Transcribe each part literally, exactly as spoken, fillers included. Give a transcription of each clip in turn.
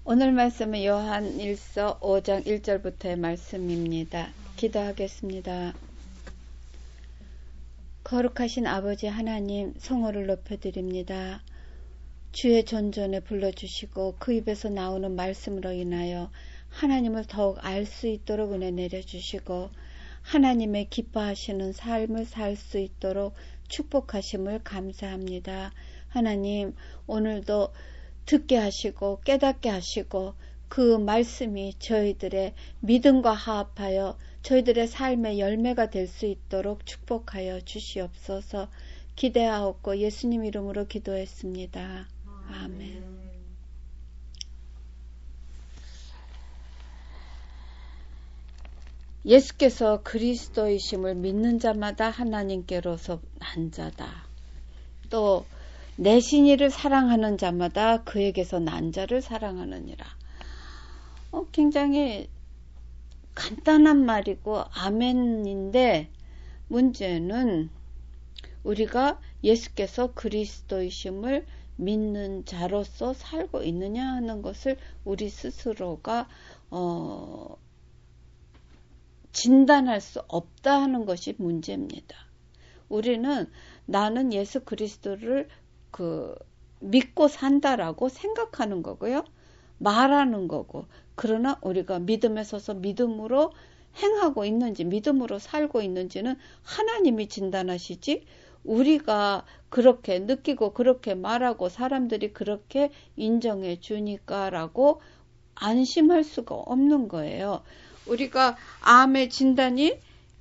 오늘 말씀은 요한일서 오 장 일 절부터의 말씀입니다. 기도하겠습니다. 거룩하신 아버지 하나님, 성호를 높여드립니다. 주의 존전에 불러주시고 그 입에서 나오는 말씀으로 인하여 하나님을 더욱 알 수 있도록 은혜 내려주시고 하나님의 기뻐하시는 삶을 살 수 있도록 축복하심을 감사합니다. 하나님, 오늘도 듣게 하시고 깨닫게 하시고 그 말씀이 저희들의 믿음과 화합하여 저희들의 삶의 열매가 될 수 있도록 축복하여 주시옵소서. 기대하옵고 예수님 이름으로 기도했습니다. 아멘. 예수께서 그리스도이심을 믿는 자마다 하나님께로서 난 자다. 또 내신이를 사랑하는 자마다 그에게서 난 자를 사랑하느니라. 어, 굉장히 간단한 말이고 아멘인데 문제는 우리가 예수께서 그리스도이심을 믿는 자로서 살고 있느냐 하는 것을 우리 스스로가 어, 진단할 수 없다 하는 것이 문제입니다. 우리는 나는 예수 그리스도를 그 믿고 산다라고 생각하는 거고요. 말하는 거고. 그러나 우리가 믿음에 서서 믿음으로 행하고 있는지, 믿음으로 살고 있는지는 하나님이 진단하시지 우리가 그렇게 느끼고 그렇게 말하고 사람들이 그렇게 인정해 주니까라고 안심할 수가 없는 거예요. 우리가 암의 진단이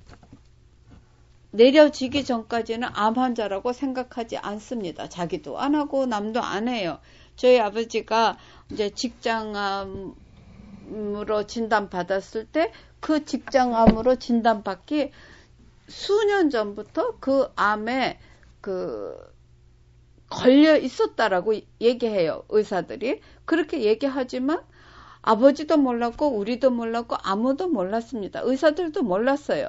내려지기 전까지는 암 환자라고 생각하지 않습니다. 자기도 안 하고 남도 안 해요. 저희 아버지가 이제 직장암으로 진단받았을 때 그 직장암으로 진단받기 수년 전부터 그 암에 그 걸려 있었다라고 얘기해요. 의사들이. 그렇게 얘기하지만 아버지도 몰랐고 우리도 몰랐고 아무도 몰랐습니다. 의사들도 몰랐어요.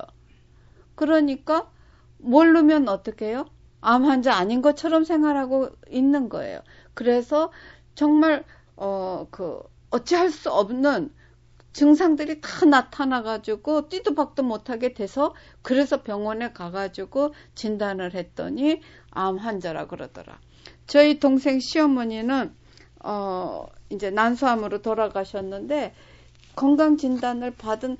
그러니까 모르면 어떻게 해요? 암 환자 아닌 것처럼 생활하고 있는 거예요. 그래서 정말 어, 그 어찌할 수 없는 증상들이 다 나타나가지고 뛰도 박도 못하게 돼서 그래서 병원에 가가지고 진단을 했더니 암 환자라 그러더라. 저희 동생 시어머니는 어, 이제 난소암으로 돌아가셨는데 건강 진단을 받은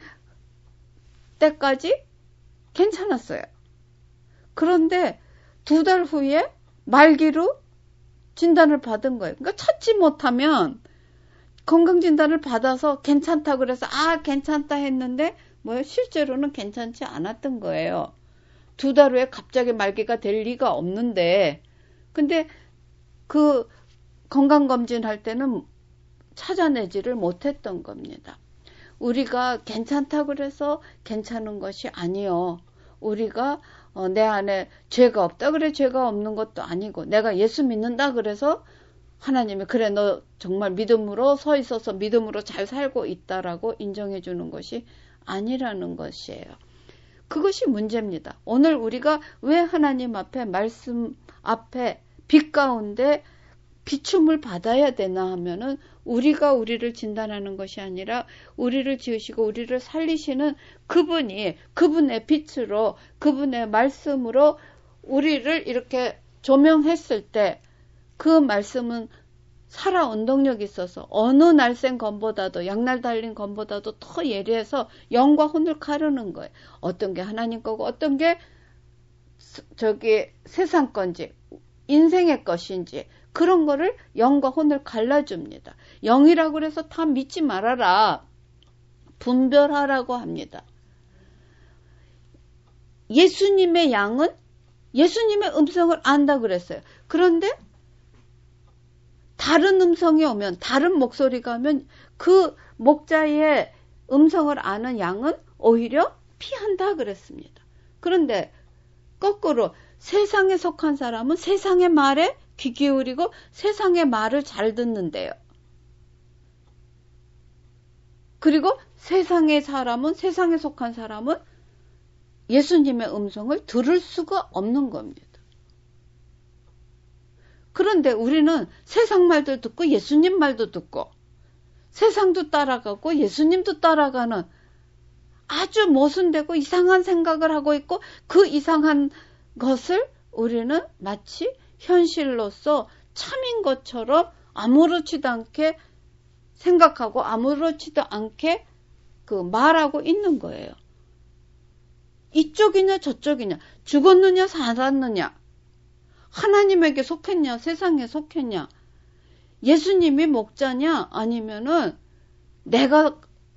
때까지 괜찮았어요. 그런데 두 달 후에 말기로 진단을 받은 거예요. 그러니까 찾지 못하면 건강진단을 받아서 괜찮다 그래서 아 괜찮다 했는데 뭐 실제로는 괜찮지 않았던 거예요. 두 달 후에 갑자기 말기가 될 리가 없는데 근데 그 건강검진 할 때는 찾아내지를 못했던 겁니다. 우리가 괜찮다 그래서 괜찮은 것이 아니요. 우리가 어, 내 안에 죄가 없다 그래 죄가 없는 것도 아니고 내가 예수 믿는다 그래서 하나님이 그래 너 정말 믿음으로 서 있어서 믿음으로 잘 살고 있다라고 인정해 주는 것이 아니라는 것이에요. 그것이 문제입니다. 오늘 우리가 왜 하나님 앞에 말씀 앞에 빛 가운데 비춤을 받아야 되나 하면은 우리가 우리를 진단하는 것이 아니라 우리를 지으시고 우리를 살리시는 그분이 그분의 빛으로 그분의 말씀으로 우리를 이렇게 조명했을 때 그 말씀은 살아 운동력이 있어서 어느 날쌘 검보다도 양날 달린 검보다도 더 예리해서 영과 혼을 가르는 거예요. 어떤 게 하나님 거고 어떤 게 저기 세상 건지 인생의 것인지 그런 거를 영과 혼을 갈라줍니다. 영이라고 해서 다 믿지 말아라. 분별하라고 합니다. 예수님의 양은 예수님의 음성을 안다 그랬어요. 그런데 다른 음성이 오면 다른 목소리가 오면 그 목자의 음성을 아는 양은 오히려 피한다 그랬습니다. 그런데 거꾸로 세상에 속한 사람은 세상의 말에 귀 기울이고 세상의 말을 잘 듣는데요. 그리고 세상의 사람은 세상에 속한 사람은 예수님의 음성을 들을 수가 없는 겁니다. 그런데 우리는 세상 말도 듣고 예수님 말도 듣고 세상도 따라가고 예수님도 따라가는 아주 모순되고 이상한 생각을 하고 있고, 그 이상한 것을 우리는 마치 현실로서 참인 것처럼 아무렇지도 않게 생각하고 아무렇지도 않게 그 말하고 있는 거예요. 이쪽이냐 저쪽이냐, 죽었느냐 살았느냐, 하나님에게 속했냐 세상에 속했냐, 예수님이 목자냐 아니면은 내가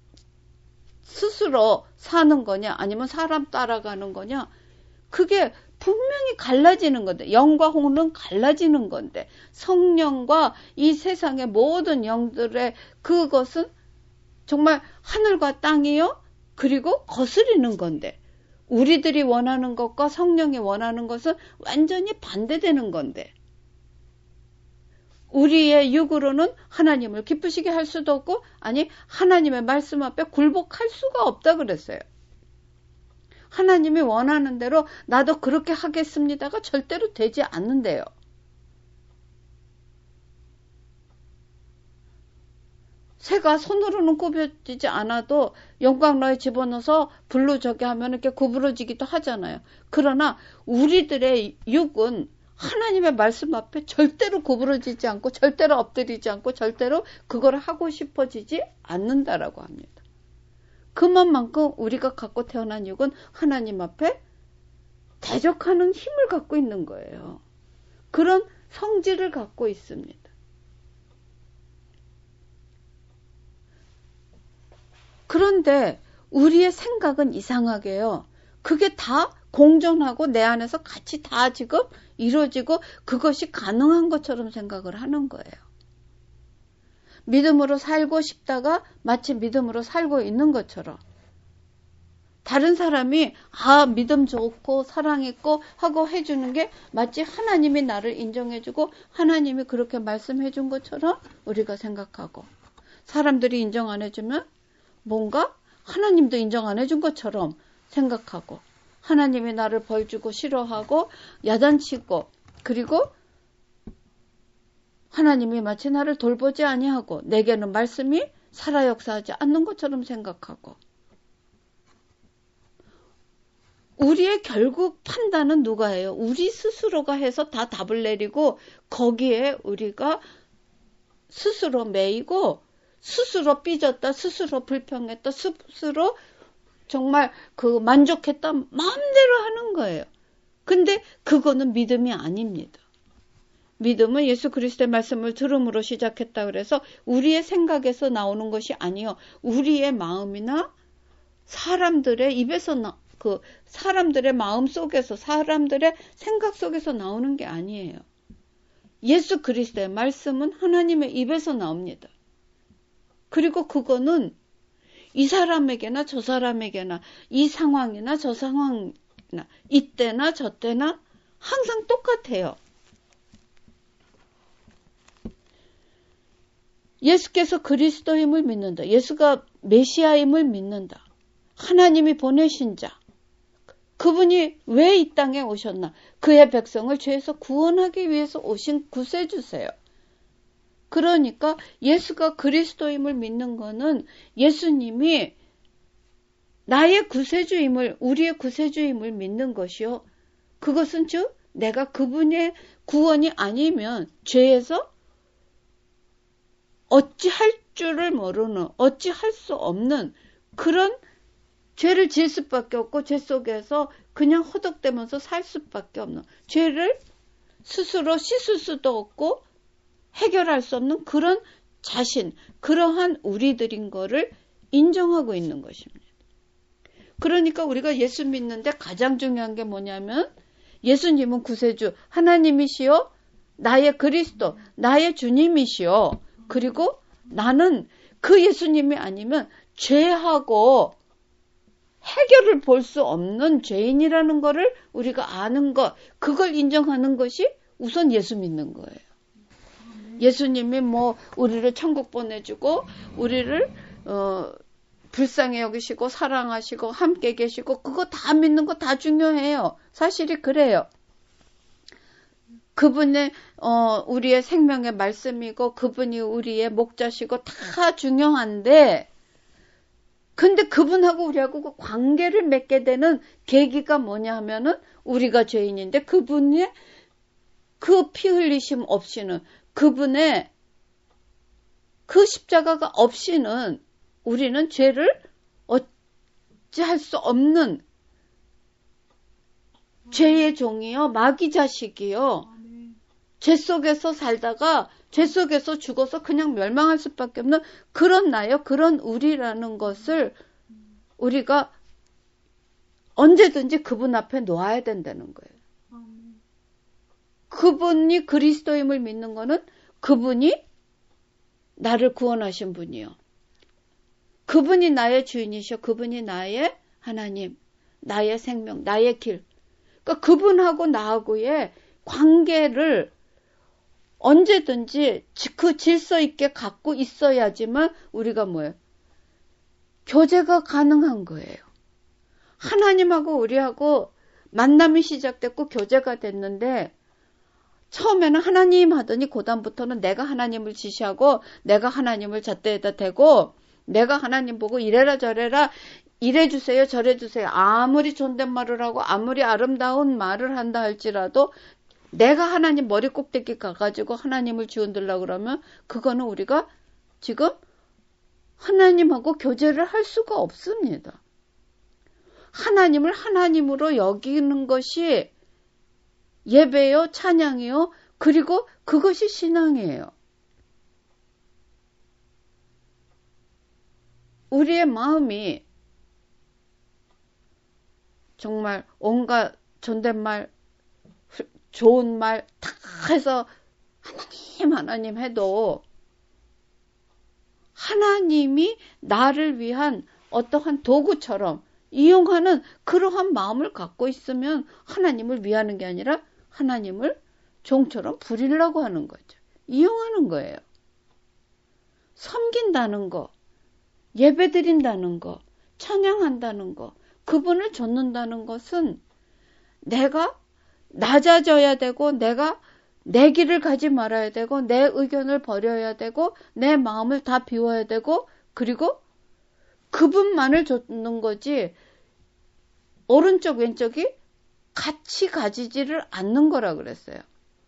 스스로 사는 거냐 아니면 사람 따라가는 거냐, 그게 분명히 갈라지는 건데, 영과 혼은 갈라지는 건데, 성령과 이 세상의 모든 영들의 그것은 정말 하늘과 땅이요, 그리고 거스리는 건데, 우리들이 원하는 것과 성령이 원하는 것은 완전히 반대되는 건데, 우리의 육으로는 하나님을 기쁘시게 할 수도 없고, 아니 하나님의 말씀 앞에 굴복할 수가 없다 그랬어요. 하나님이 원하는 대로 나도 그렇게 하겠습니다가 절대로 되지 않는데요. 새가 손으로는 굽혀지지 않아도 용광로에 집어넣어서 불로 저기 하면 이렇게 구부러지기도 하잖아요. 그러나 우리들의 육은 하나님의 말씀 앞에 절대로 구부러지지 않고 절대로 엎드리지 않고 절대로 그걸 하고 싶어지지 않는다라고 합니다. 그만큼 우리가 갖고 태어난 육은 하나님 앞에 대적하는 힘을 갖고 있는 거예요. 그런 성질을 갖고 있습니다. 그런데 우리의 생각은 이상하게요, 그게 다 공존하고 내 안에서 같이 다 지금 이루어지고 그것이 가능한 것처럼 생각을 하는 거예요. 믿음으로 살고 싶다가 마치 믿음으로 살고 있는 것처럼, 다른 사람이 아 믿음 좋고 사랑 있고 하고 해주는 게 마치 하나님이 나를 인정해주고 하나님이 그렇게 말씀해준 것처럼 우리가 생각하고, 사람들이 인정 안 해주면 뭔가 하나님도 인정 안 해준 것처럼 생각하고, 하나님이 나를 벌주고 싫어하고 야단치고, 그리고 하나님이 마치 나를 돌보지 아니하고 내게는 말씀이 살아 역사하지 않는 것처럼 생각하고, 우리의 결국 판단은 누가 해요? 우리 스스로가 해서 다 답을 내리고 거기에 우리가 스스로 매이고 스스로 삐졌다, 스스로 불평했다, 스스로 정말 그 만족했다 마음대로 하는 거예요. 근데 그거는 믿음이 아닙니다. 믿음은 예수 그리스도의 말씀을 들음으로 시작했다 그래서 우리의 생각에서 나오는 것이 아니요, 우리의 마음이나 사람들의 입에서 나, 그 사람들의 마음 속에서, 사람들의 생각 속에서 나오는 게 아니에요. 예수 그리스도의 말씀은 하나님의 입에서 나옵니다. 그리고 그거는 이 사람에게나 저 사람에게나, 이 상황이나 저 상황이나, 이때나 저때나 항상 똑같아요. 예수께서 그리스도임을 믿는다. 예수가 메시아임을 믿는다. 하나님이 보내신 자. 그분이 왜 이 땅에 오셨나? 그의 백성을 죄에서 구원하기 위해서 오신 구세주세요. 그러니까 예수가 그리스도임을 믿는 거는 예수님이 나의 구세주임을, 우리의 구세주임을 믿는 것이요. 그것은 즉 내가 그분의 구원이 아니면 죄에서 어찌할 줄을 모르는, 어찌할 수 없는 그런 죄를 지을 수밖에 없고 죄 속에서 그냥 허덕대면서 살 수밖에 없는, 죄를 스스로 씻을 수도 없고 해결할 수 없는 그런 자신, 그러한 우리들인 거를 인정하고 있는 것입니다. 그러니까 우리가 예수 믿는데 가장 중요한 게 뭐냐면 예수님은 구세주, 하나님이시요, 나의 그리스도, 나의 주님이시요, 그리고 나는 그 예수님이 아니면 죄하고 해결을 볼 수 없는 죄인이라는 거를 우리가 아는 것, 그걸 인정하는 것이 우선 예수 믿는 거예요. 예수님이 뭐 우리를 천국 보내주고 우리를 어, 불쌍히 여기시고 사랑하시고 함께 계시고 그거 다 믿는 거 다 중요해요. 사실이 그래요. 그분의 어 우리의 생명의 말씀이고 그분이 우리의 목자시고 다 중요한데 근데 그분하고 우리하고 그 관계를 맺게 되는 계기가 뭐냐 하면은 우리가 죄인인데 그분의 그 피 흘리심 없이는 그분의 그 십자가가 없이는 우리는 죄를 어찌할 수 없는 죄의 종이요 마귀 자식이요 죄 속에서 살다가 죄 속에서 죽어서 그냥 멸망할 수밖에 없는 그런 나요 그런 우리라는 것을 우리가 언제든지 그분 앞에 놓아야 된다는 거예요. 그분이 그리스도임을 믿는 거는 그분이 나를 구원하신 분이요. 그분이 나의 주인이셔. 그분이 나의 하나님, 나의 생명, 나의 길. 그러니까 그분하고 나하고의 관계를 언제든지 그 질서 있게 갖고 있어야지만 우리가 뭐예요? 교제가 가능한 거예요. 하나님하고 우리하고 만남이 시작됐고 교제가 됐는데 처음에는 하나님 하더니 그다음부터는 내가 하나님을 지시하고 내가 하나님을 잣대에다 대고 내가 하나님 보고 이래라 저래라 이래주세요 저래주세요 아무리 존댓말을 하고 아무리 아름다운 말을 한다 할지라도 내가 하나님 머리 꼭대기 가가지고 하나님을 주운들려고 그러면 그거는 우리가 지금 하나님하고 교제를 할 수가 없습니다. 하나님을 하나님으로 여기는 것이 예배요, 찬양이요, 그리고 그것이 신앙이에요. 우리의 마음이 정말 온갖 존댓말, 좋은 말 다 해서 하나님, 하나님 해도 하나님이 나를 위한 어떠한 도구처럼 이용하는 그러한 마음을 갖고 있으면 하나님을 위하는 게 아니라 하나님을 종처럼 부리려고 하는 거죠. 이용하는 거예요. 섬긴다는 거, 예배드린다는 거, 찬양한다는 거, 그분을 좇는다는 것은 내가 낮아져야 되고 내가 내 길을 가지 말아야 되고 내 의견을 버려야 되고 내 마음을 다 비워야 되고 그리고 그분만을 좇는 거지 오른쪽 왼쪽이 같이 가지지를 않는 거라 그랬어요.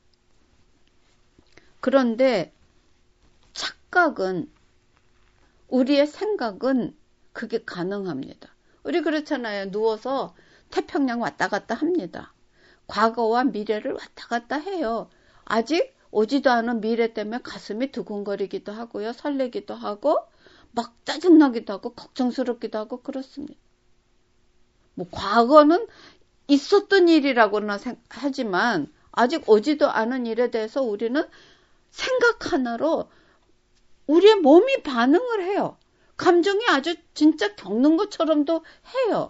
그런데 착각은 우리의 생각은 그게 가능합니다. 우리 그렇잖아요. 누워서 태평양 왔다 갔다 합니다. 과거와 미래를 왔다 갔다 해요. 아직 오지도 않은 미래 때문에 가슴이 두근거리기도 하고요. 설레기도 하고 막 짜증나기도 하고 걱정스럽기도 하고 그렇습니다. 뭐 과거는 있었던 일이라고나 하지만 아직 오지도 않은 일에 대해서 우리는 생각 하나로 우리의 몸이 반응을 해요. 감정이 아주 진짜 겪는 것처럼도 해요.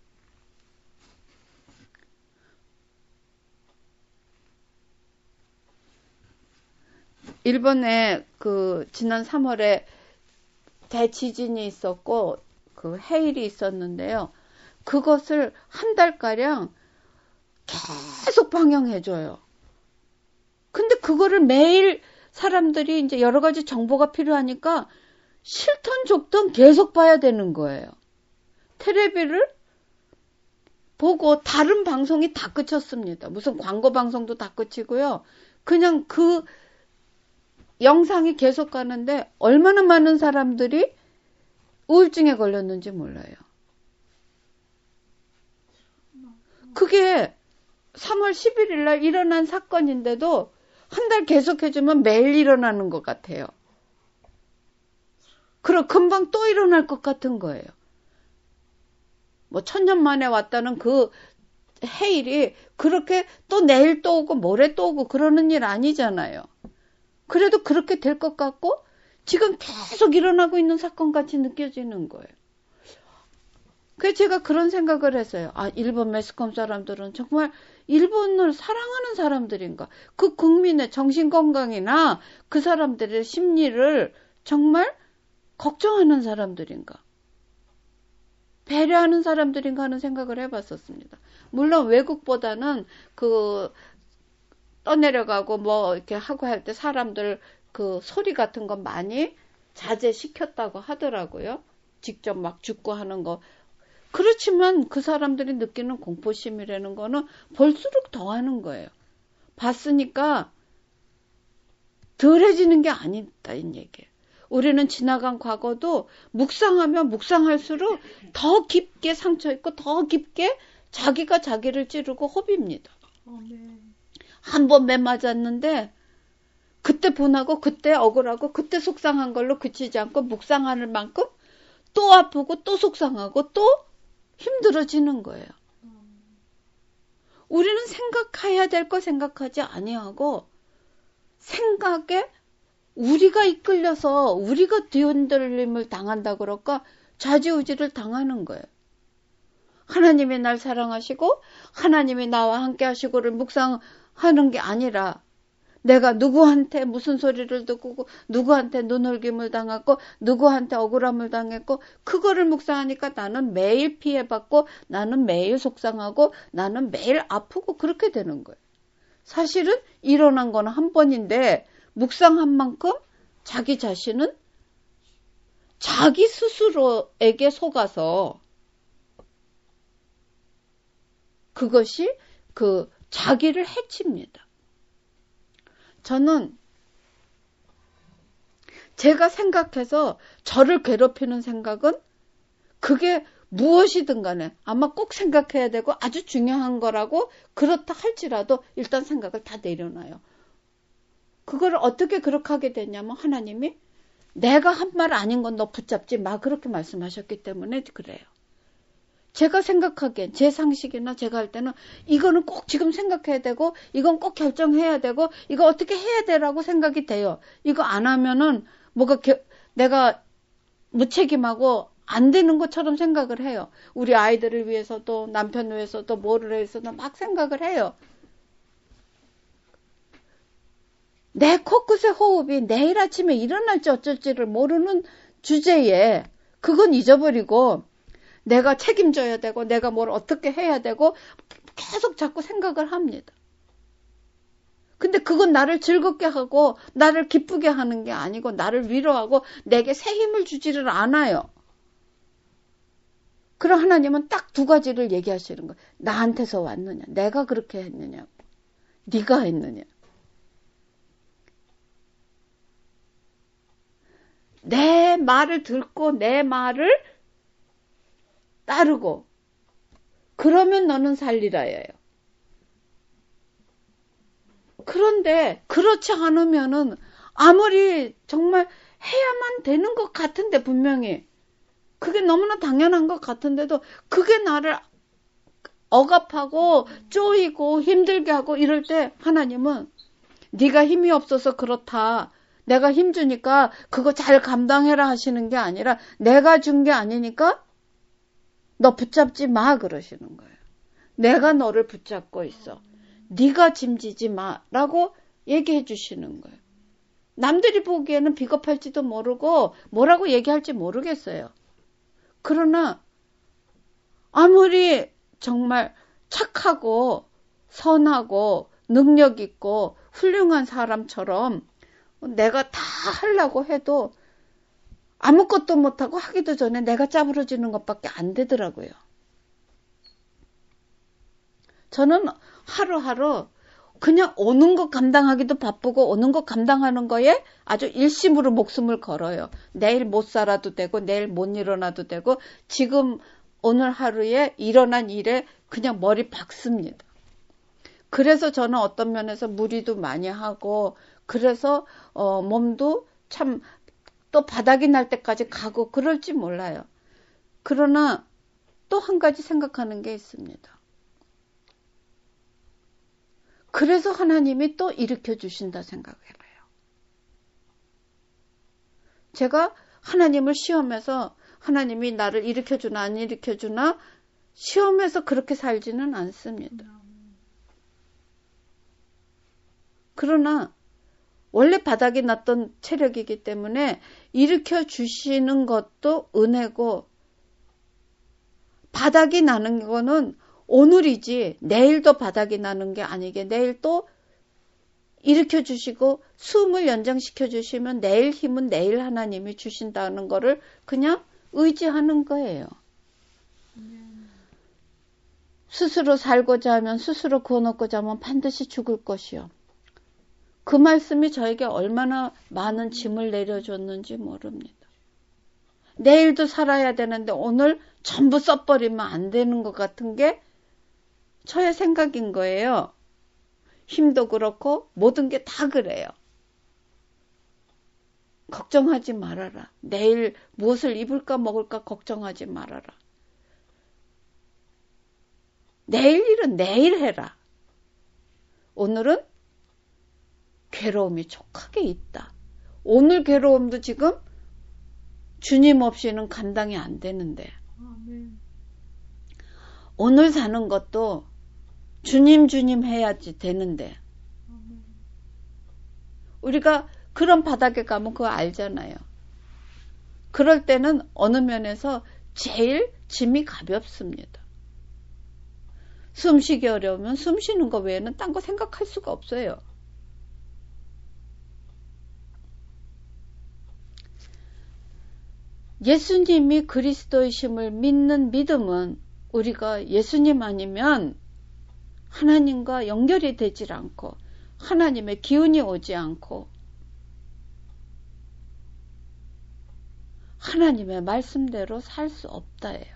일본에 그 지난 삼월에 대지진이 있었고 그 해일이 있었는데요. 그것을 한 달가량 계속 방영해줘요. 근데 그거를 매일 사람들이 이제 여러 가지 정보가 필요하니까 싫던 좋던 계속 봐야 되는 거예요. 텔레비를 보고 다른 방송이 다 끝쳤습니다. 무슨 광고 방송도 다 끝이고요. 그냥 그 영상이 계속 가는데 얼마나 많은 사람들이 우울증에 걸렸는지 몰라요. 그게 삼월 십일일 날 일어난 사건인데도 한 달 계속해주면 매일 일어나는 것 같아요. 그럼 금방 또 일어날 것 같은 거예요. 뭐 천년 만에 왔다는 그 해일이 그렇게 또 내일 또 오고 모레 또 오고 그러는 일 아니잖아요. 그래도 그렇게 될 것 같고 지금 계속 일어나고 있는 사건 같이 느껴지는 거예요. 그래서 제가 그런 생각을 했어요. 아, 일본 매스컴 사람들은 정말 일본을 사랑하는 사람들인가? 그 국민의 정신건강이나 그 사람들의 심리를 정말 걱정하는 사람들인가? 배려하는 사람들인가 하는 생각을 해봤었습니다. 물론 외국보다는 그 떠내려가고 뭐 이렇게 하고 할 때 사람들 그 소리 같은 거 많이 자제시켰다고 하더라고요. 직접 막 죽고 하는 거. 그렇지만 그 사람들이 느끼는 공포심이라는 거는 볼수록 더 하는 거예요. 봤으니까 덜해지는 게 아니다, 이 얘기예요. 우리는 지나간 과거도 묵상하면 묵상할수록 더 깊게 상처 있고 더 깊게 자기가 자기를 찌르고 허비입니다. 한 번 매 맞았는데 그때 분하고 그때 억울하고 그때 속상한 걸로 그치지 않고 묵상하는 만큼 또 아프고 또 속상하고 또 힘들어지는 거예요. 우리는 생각해야 될 거 생각하지 아니하고 생각에 우리가 이끌려서 우리가 뒤흔들림을 당한다 그럴까 좌지우지를 당하는 거예요. 하나님이 날 사랑하시고 하나님이 나와 함께 하시고를 묵상하는 게 아니라 내가 누구한테 무슨 소리를 듣고 누구한테 눈을김을 당했고 누구한테 억울함을 당했고 그거를 묵상하니까 나는 매일 피해받고 나는 매일 속상하고 나는 매일 아프고 그렇게 되는 거예요. 사실은 일어난 거는 한 번인데 묵상한 만큼 자기 자신은 자기 스스로에게 속아서 그것이 그 자기를 해칩니다. 저는 제가 생각해서 저를 괴롭히는 생각은 그게 무엇이든 간에 아마 꼭 생각해야 되고 아주 중요한 거라고 그렇다 할지라도 일단 생각을 다 내려놔요. 그걸 어떻게 그렇게 하게 됐냐면 하나님이 내가 한 말 아닌 건 너 붙잡지 마 그렇게 말씀하셨기 때문에 그래요. 제가 생각하기엔 제 상식이나 제가 할 때는 이거는 꼭 지금 생각해야 되고 이건 꼭 결정해야 되고 이거 어떻게 해야 되라고 생각이 돼요. 이거 안 하면은 뭐가 겨, 내가 무책임하고 안 되는 것처럼 생각을 해요. 우리 아이들을 위해서도 남편을 위해서도 뭐를 위해서도 막 생각을 해요. 내 코끝의 호흡이 내일 아침에 일어날지 어쩔지를 모르는 주제에 그건 잊어버리고 내가 책임져야 되고 내가 뭘 어떻게 해야 되고 계속 자꾸 생각을 합니다. 근데 그건 나를 즐겁게 하고 나를 기쁘게 하는 게 아니고 나를 위로하고 내게 새 힘을 주지를 않아요. 그럼 하나님은 딱 두 가지를 얘기하시는 거예요. 나한테서 왔느냐, 내가 그렇게 했느냐, 네가 했느냐. 내 말을 듣고 내 말을 따르고 그러면 너는 살리라예요. 그런데 그렇지 않으면은 아무리 정말 해야만 되는 것 같은데 분명히 그게 너무나 당연한 것 같은데도 그게 나를 억압하고 쪼이고 힘들게 하고 이럴 때 하나님은 네가 힘이 없어서 그렇다. 내가 힘주니까 그거 잘 감당해라 하시는 게 아니라 내가 준 게 아니니까 너 붙잡지 마 그러시는 거예요. 내가 너를 붙잡고 있어. 네가 짐지지 마라고 얘기해 주시는 거예요. 남들이 보기에는 비겁할지도 모르고 뭐라고 얘기할지 모르겠어요. 그러나 아무리 정말 착하고 선하고 능력 있고 훌륭한 사람처럼 내가 다 하려고 해도 아무것도 못하고 하기도 전에 내가 짜부러지는 것밖에 안 되더라고요. 저는 하루하루 그냥 오는 것 감당하기도 바쁘고 오는 것 감당하는 거에 아주 일심으로 목숨을 걸어요. 내일 못 살아도 되고 내일 못 일어나도 되고 지금 오늘 하루에 일어난 일에 그냥 머리 박습니다. 그래서 저는 어떤 면에서 무리도 많이 하고 그래서 어, 몸도 참 또 바닥이 날 때까지 가고 그럴지 몰라요. 그러나 또 한 가지 생각하는 게 있습니다. 그래서 하나님이 또 일으켜 주신다 생각해봐요. 제가 하나님을 시험해서 하나님이 나를 일으켜 주나 안 일으켜 주나 시험해서 그렇게 살지는 않습니다. 그러나 원래 바닥이 났던 체력이기 때문에 일으켜 주시는 것도 은혜고 바닥이 나는 거는 오늘이지 내일도 바닥이 나는 게 아니게 내일 또 일으켜 주시고 숨을 연장시켜 주시면 내일 힘은 내일 하나님이 주신다는 거를 그냥 의지하는 거예요. 스스로 살고자 하면 스스로 구워놓고자 하면 반드시 죽을 것이요. 그 말씀이 저에게 얼마나 많은 짐을 내려줬는지 모릅니다. 내일도 살아야 되는데 오늘 전부 써버리면 안 되는 것 같은 게 저의 생각인 거예요. 힘도 그렇고 모든 게 다 그래요. 걱정하지 말아라. 내일 무엇을 입을까 먹을까 걱정하지 말아라. 내일 일은 내일 해라. 오늘은 괴로움이 촉하게 있다. 오늘 괴로움도 지금 주님 없이는 감당이 안 되는데 오늘 사는 것도 주님 주님 해야지 되는데 우리가 그런 바닥에 가면 그거 알잖아요. 그럴 때는 어느 면에서 제일 짐이 가볍습니다. 숨쉬기 어려우면 숨 쉬는 거 외에는 딴 거 생각할 수가 없어요. 예수님이 그리스도이심을 믿는 믿음은 우리가 예수님 아니면 하나님과 연결이 되질 않고 하나님의 기운이 오지 않고 하나님의 말씀대로 살 수 없다예요.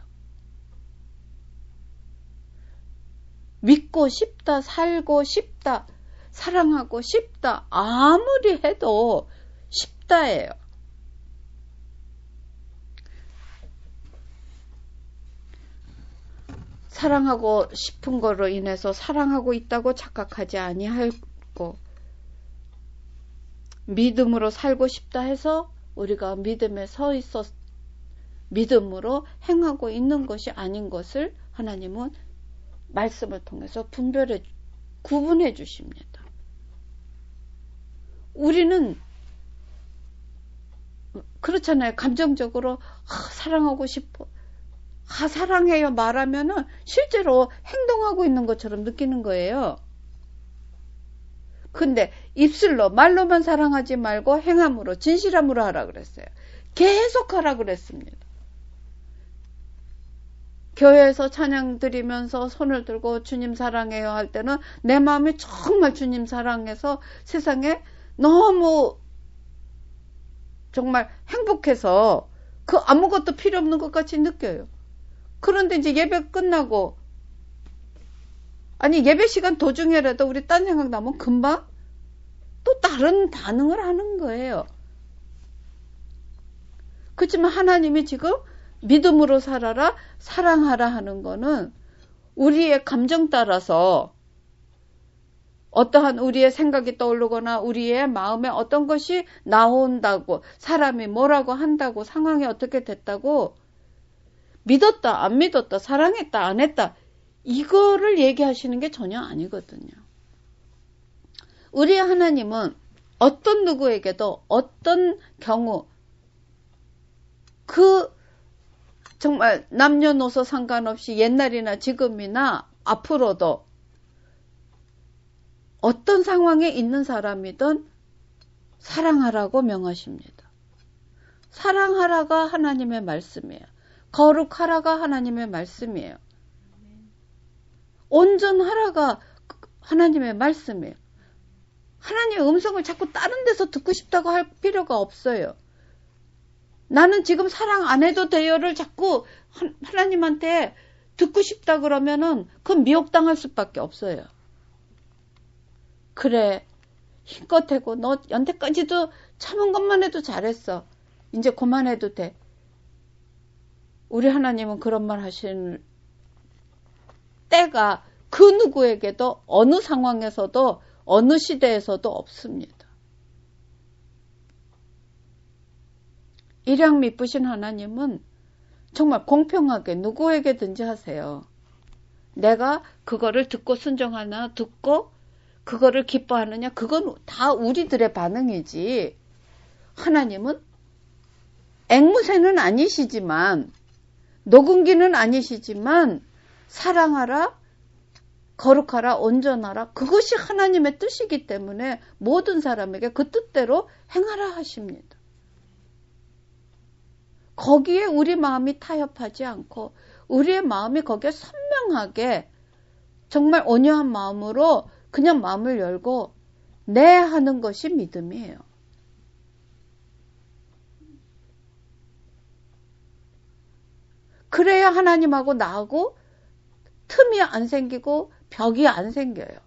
믿고 싶다, 살고 싶다, 사랑하고 싶다, 아무리 해도 쉽다예요. 사랑하고 싶은 거로 인해서 사랑하고 있다고 착각하지 아니하고 믿음으로 살고 싶다 해서 우리가 믿음에 서 있어 믿음으로 행하고 있는 것이 아닌 것을 하나님은 말씀을 통해서 분별해 구분해 주십니다. 우리는 그렇잖아요. 감정적으로 아, 사랑하고 싶어. 아, 사랑해요 말하면은 실제로 행동하고 있는 것처럼 느끼는 거예요. 근데 입술로 말로만 사랑하지 말고 행함으로 진실함으로 하라 그랬어요. 계속 하라 그랬습니다. 교회에서 찬양 드리면서 손을 들고 주님 사랑해요 할 때는 내 마음이 정말 주님 사랑해서 세상에 너무 정말 행복해서 그 아무것도 필요 없는 것 같이 느껴요. 그런데 이제 예배 끝나고 아니 예배 시간 도중에라도 우리 딴 생각 나면 금방 또 다른 반응을 하는 거예요. 그렇지만 하나님이 지금 믿음으로 살아라, 사랑하라 하는 거는 우리의 감정 따라서 어떠한 우리의 생각이 떠오르거나 우리의 마음에 어떤 것이 나온다고 사람이 뭐라고 한다고 상황이 어떻게 됐다고 믿었다, 안 믿었다, 사랑했다, 안 했다 이거를 얘기하시는 게 전혀 아니거든요. 우리 하나님은 어떤 누구에게도 어떤 경우 그 정말 남녀노소 상관없이 옛날이나 지금이나 앞으로도 어떤 상황에 있는 사람이든 사랑하라고 명하십니다. 사랑하라가 하나님의 말씀이에요. 거룩하라가 하나님의 말씀이에요. 온전하라가 하나님의 말씀이에요. 하나님의 음성을 자꾸 다른 데서 듣고 싶다고 할 필요가 없어요. 나는 지금 사랑 안 해도 돼요를 자꾸 하나님한테 듣고 싶다 그러면은 그건 미혹당할 수밖에 없어요. 그래, 힘껏 해고 너 연태까지도 참은 것만 해도 잘했어. 이제 그만해도 돼. 우리 하나님은 그런 말 하시는 때가 그 누구에게도 어느 상황에서도 어느 시대에서도 없습니다. 일양 미쁘신 하나님은 정말 공평하게 누구에게든지 하세요. 내가 그거를 듣고 순종하나 듣고 그거를 기뻐하느냐 그건 다 우리들의 반응이지. 하나님은 앵무새는 아니시지만 녹음기는 아니시지만 사랑하라 거룩하라, 온전하라. 그것이 하나님의 뜻이기 때문에 모든 사람에게 그 뜻대로 행하라 하십니다. 거기에 우리 마음이 타협하지 않고 우리의 마음이 거기에 선명하게 정말 온유한 마음으로 그냥 마음을 열고 네 하는 것이 믿음이에요. 그래야 하나님하고 나하고 틈이 안 생기고 벽이 안 생겨요.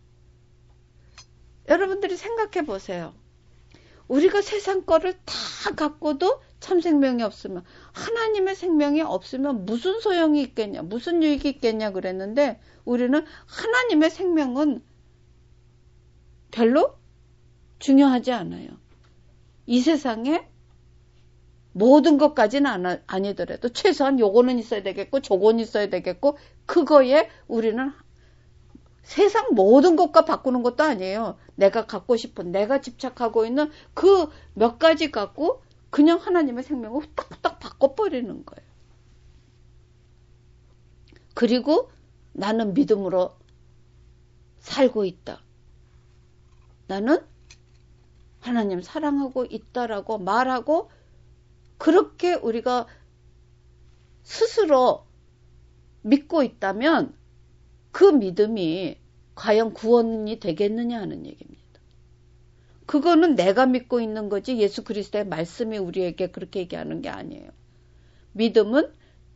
여러분들이 생각해 보세요. 우리가 세상 거를 다 갖고도 참 생명이 없으면, 하나님의 생명이 없으면 무슨 소용이 있겠냐, 무슨 유익이 있겠냐 그랬는데, 우리는 하나님의 생명은 별로 중요하지 않아요. 이 세상에 모든 것까지는 아니더라도 최소한 요거는 있어야 되겠고 저거는 있어야 되겠고, 그거에 우리는 세상 모든 것과 바꾸는 것도 아니에요. 내가 갖고 싶은, 내가 집착하고 있는 그 몇 가지 갖고 그냥 하나님의 생명을 후딱후딱 바꿔버리는 거예요. 그리고 나는 믿음으로 살고 있다. 나는 하나님 사랑하고 있다라고 말하고, 그렇게 우리가 스스로 믿고 있다면 그 믿음이 과연 구원이 되겠느냐 하는 얘기입니다. 그거는 내가 믿고 있는 거지 예수 그리스도의 말씀이 우리에게 그렇게 얘기하는 게 아니에요. 믿음은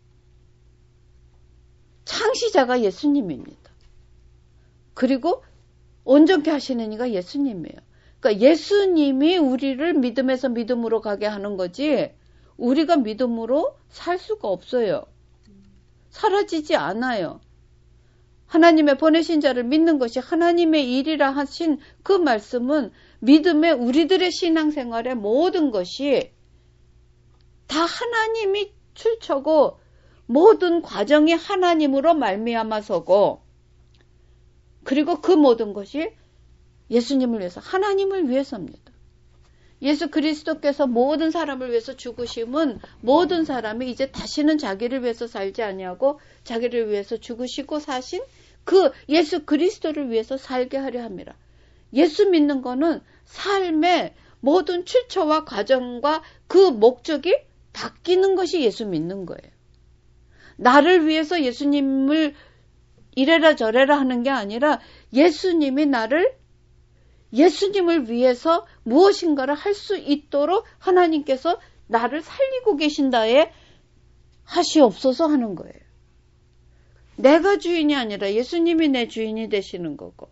창시자가 예수님입니다. 그리고 온전케 하시는 이가 예수님이에요. 그러니까 예수님이 우리를 믿음에서 믿음으로 가게 하는 거지 우리가 믿음으로 살 수가 없어요. 사라지지 않아요. 하나님의 보내신 자를 믿는 것이 하나님의 일이라 하신 그 말씀은 믿음의 우리들의 신앙생활의 모든 것이 다 하나님이 출처고 모든 과정이 하나님으로 말미암아서고, 그리고 그 모든 것이 예수님을 위해서, 하나님을 위해서입니다. 예수 그리스도께서 모든 사람을 위해서 죽으심은 모든 사람이 이제 다시는 자기를 위해서 살지 아니하고 자기를 위해서 죽으시고 사신 그 예수 그리스도를 위해서 살게 하려 합니다. 예수 믿는 거는 삶의 모든 출처와 과정과 그 목적이 바뀌는 것이 예수 믿는 거예요. 나를 위해서 예수님을 이래라 저래라 하는 게 아니라 예수님이 나를 예수님을 위해서 무엇인가를 할 수 있도록 하나님께서 나를 살리고 계신다에 하시옵소서 하는 거예요. 내가 주인이 아니라 예수님이 내 주인이 되시는 거고,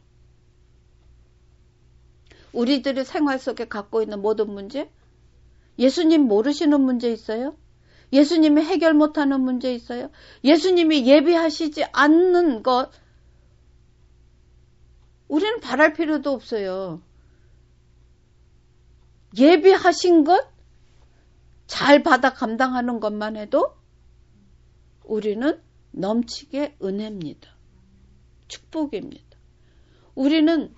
우리들의 생활 속에 갖고 있는 모든 문제, 예수님 모르시는 문제 있어요? 예수님이 해결 못하는 문제 있어요? 예수님이 예비하시지 않는 것, 우리는 바랄 필요도 없어요. 예비하신 것, 잘 받아 감당하는 것만 해도 우리는 넘치게 은혜입니다. 축복입니다. 우리는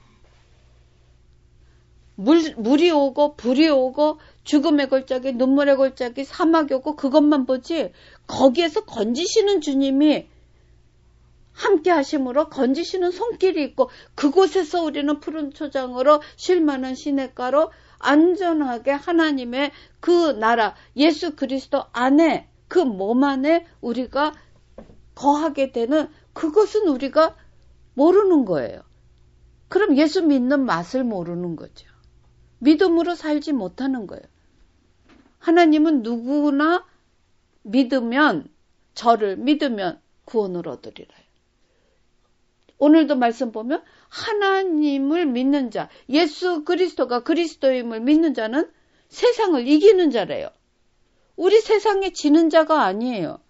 물, 물이 오고 불이 오고 죽음의 골짜기, 눈물의 골짜기, 사막이 오고 그것만 보지, 거기에서 건지시는 주님이 함께 하심으로 건지시는 손길이 있고, 그곳에서 우리는 푸른 초장으로 쉴만한 시냇가로 안전하게 하나님의 그 나라 예수 그리스도 안에, 그 몸 안에 우리가 거하게 되는, 그것은 우리가 모르는 거예요. 그럼 예수 믿는 맛을 모르는 거죠. 믿음으로 살지 못하는 거예요. 하나님은 누구나 믿으면, 저를 믿으면 구원을 얻으리라. 오늘도 말씀 보면 하나님을 믿는 자, 예수 그리스도가 그리스도임을 믿는 자는 세상을 이기는 자래요. 우리 세상에 지는 자가 아니에요.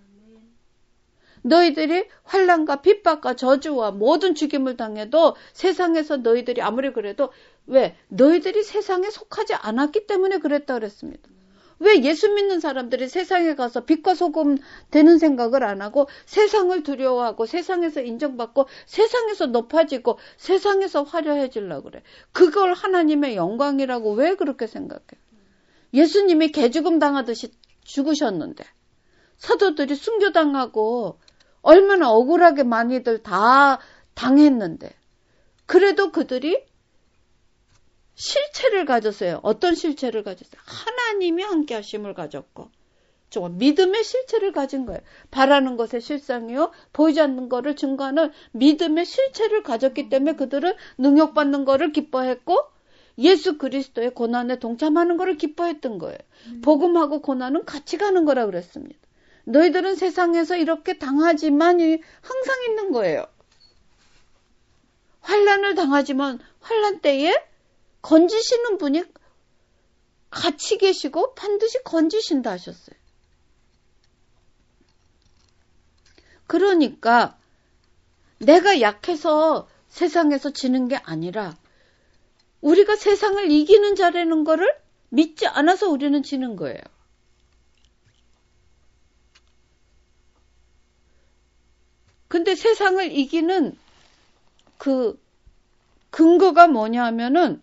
너희들이 환난과 핍박과 저주와 모든 죽임을 당해도 세상에서 너희들이 아무리 그래도, 왜? 너희들이 세상에 속하지 않았기 때문에 그랬다 그랬습니다. 왜 예수 믿는 사람들이 세상에 가서 빛과 소금 되는 생각을 안 하고 세상을 두려워하고 세상에서 인정받고 세상에서 높아지고 세상에서 화려해지려고 그래? 그걸 하나님의 영광이라고 왜 그렇게 생각해? 예수님이 개죽음 당하듯이 죽으셨는데, 사도들이 순교당하고 얼마나 억울하게 많이들 다 당했는데 그래도 그들이 실체를 가졌어요. 어떤 실체를 가졌어요? 하나님이 함께 하심을 가졌고 정말 믿음의 실체를 가진 거예요. 바라는 것의 실상이요 보이지 않는 것을 증거하는 믿음의 실체를 가졌기 때문에 그들은 능력받는 것을 기뻐했고 예수 그리스도의 고난에 동참하는 것을 기뻐했던 거예요. 음. 복음하고 고난은 같이 가는 거라 그랬습니다. 너희들은 세상에서 이렇게 당하지만 항상 있는 거예요. 환난을 당하지만 환난 때에 건지시는 분이 같이 계시고 반드시 건지신다 하셨어요. 그러니까 내가 약해서 세상에서 지는 게 아니라 우리가 세상을 이기는 자라는 거를 믿지 않아서 우리는 지는 거예요. 근데 세상을 이기는 그 근거가 뭐냐 하면은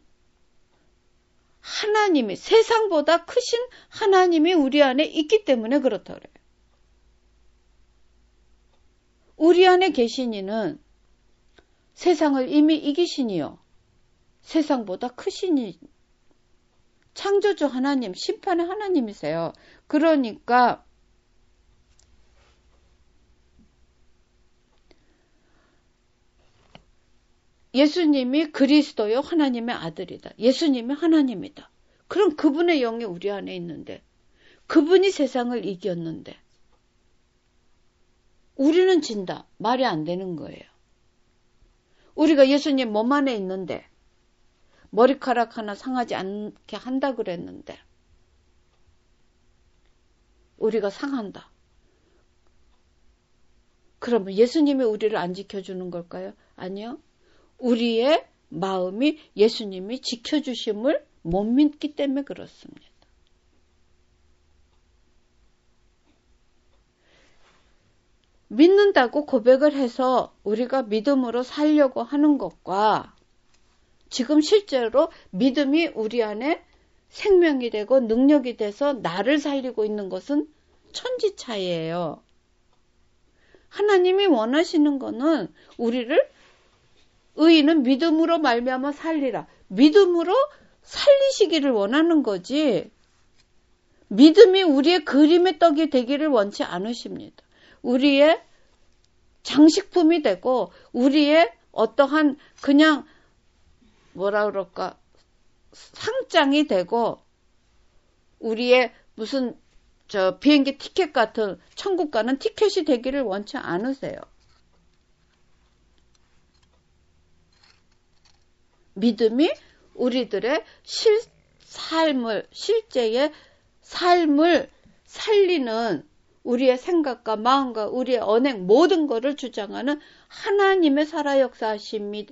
하나님이 세상보다 크신 하나님이 우리 안에 있기 때문에 그렇다 그래요. 우리 안에 계신 이는 세상을 이미 이기시니요. 세상보다 크시니 창조주 하나님, 심판의 하나님이세요. 그러니까 예수님이 그리스도요 하나님의 아들이다. 예수님이 하나님이다. 그럼 그분의 영이 우리 안에 있는데 그분이 세상을 이겼는데 우리는 진다. 말이 안 되는 거예요. 우리가 예수님 몸 안에 있는데 머리카락 하나 상하지 않게 한다 그랬는데 우리가 상한다. 그러면 예수님이 우리를 안 지켜주는 걸까요? 아니요. 우리의 마음이 예수님이 지켜주심을 못 믿기 때문에 그렇습니다. 믿는다고 고백을 해서 우리가 믿음으로 살려고 하는 것과 지금 실제로 믿음이 우리 안에 생명이 되고 능력이 돼서 나를 살리고 있는 것은 천지 차이예요. 하나님이 원하시는 거는 우리를 의인은 믿음으로 말미암아 살리라. 믿음으로 살리시기를 원하는 거지. 믿음이 우리의 그림의 떡이 되기를 원치 않으십니다. 우리의 장식품이 되고 우리의 어떠한 그냥 뭐라 그럴까 상장이 되고 우리의 무슨 저 비행기 티켓 같은 천국 가는 티켓이 되기를 원치 않으세요. 믿음이 우리들의 실 삶을 실제의 삶을 살리는 우리의 생각과 마음과 우리의 언행 모든 것을 주장하는 하나님의 살아 역사하심이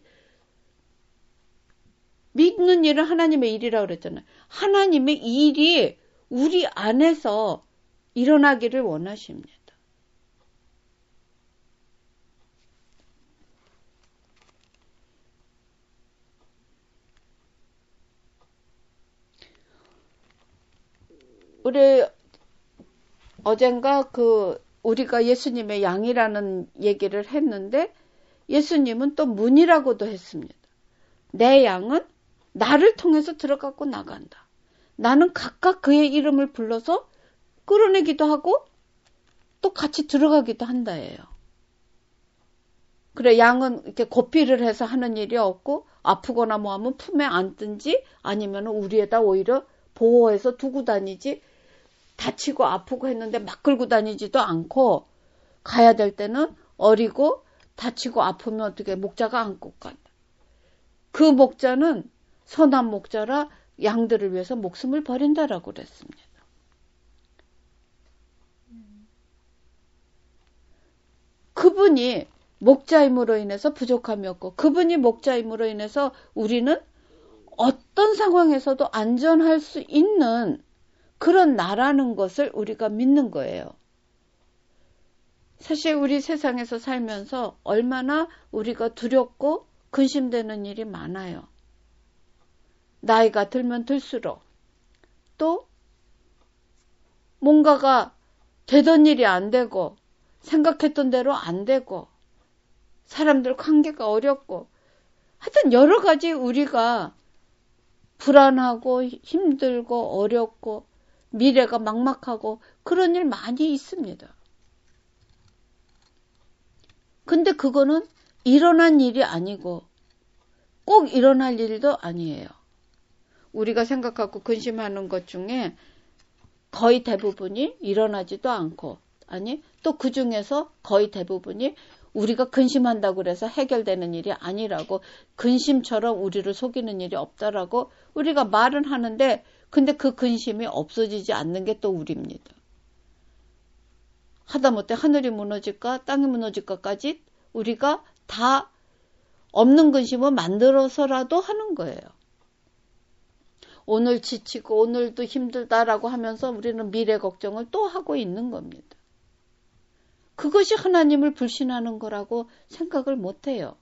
믿는 일은 하나님의 일이라고 그랬잖아요. 하나님의 일이 우리 안에서 일어나기를 원하십니다. 우리 어젠가 그 우리가 예수님의 양이라는 얘기를 했는데 예수님은 또 문이라고도 했습니다. 내 양은 나를 통해서 들어가고 나간다. 나는 각각 그의 이름을 불러서 끌어내기도 하고 또 같이 들어가기도 한다예요. 그래 양은 이렇게 고삐를 해서 하는 일이 없고 아프거나 뭐 하면 품에 안든지 아니면 우리에다 오히려 보호해서 두고 다니지 다치고 아프고 했는데 막 끌고 다니지도 않고 가야 될 때는 어리고 다치고 아프면 어떻게 목자가 안고 간다. 그 목자는 선한 목자라 양들을 위해서 목숨을 버린다라고 그랬습니다. 그분이 목자임으로 인해서 부족함이 없고 그분이 목자임으로 인해서 우리는 어떤 상황에서도 안전할 수 있는 그런 나라는 것을 우리가 믿는 거예요. 사실 우리 세상에서 살면서 얼마나 우리가 두렵고 근심되는 일이 많아요. 나이가 들면 들수록 또 뭔가가 되던 일이 안 되고 생각했던 대로 안 되고 사람들 관계가 어렵고, 하여튼 여러 가지 우리가 불안하고 힘들고 어렵고 미래가 막막하고 그런 일 많이 있습니다. 근데 그거는 일어난 일이 아니고 꼭 일어날 일도 아니에요. 우리가 생각하고 근심하는 것 중에 거의 대부분이 일어나지도 않고, 아니 또 그 중에서 거의 대부분이 우리가 근심한다고 그래서 해결되는 일이 아니라고, 근심처럼 우리를 속이는 일이 없다라고 우리가 말은 하는데, 근데 그 근심이 없어지지 않는 게 또 우리입니다. 하다못해 하늘이 무너질까 땅이 무너질까까지 우리가 다 없는 근심을 만들어서라도 하는 거예요. 오늘 지치고 오늘도 힘들다라고 하면서 우리는 미래 걱정을 또 하고 있는 겁니다. 그것이 하나님을 불신하는 거라고 생각을 못해요.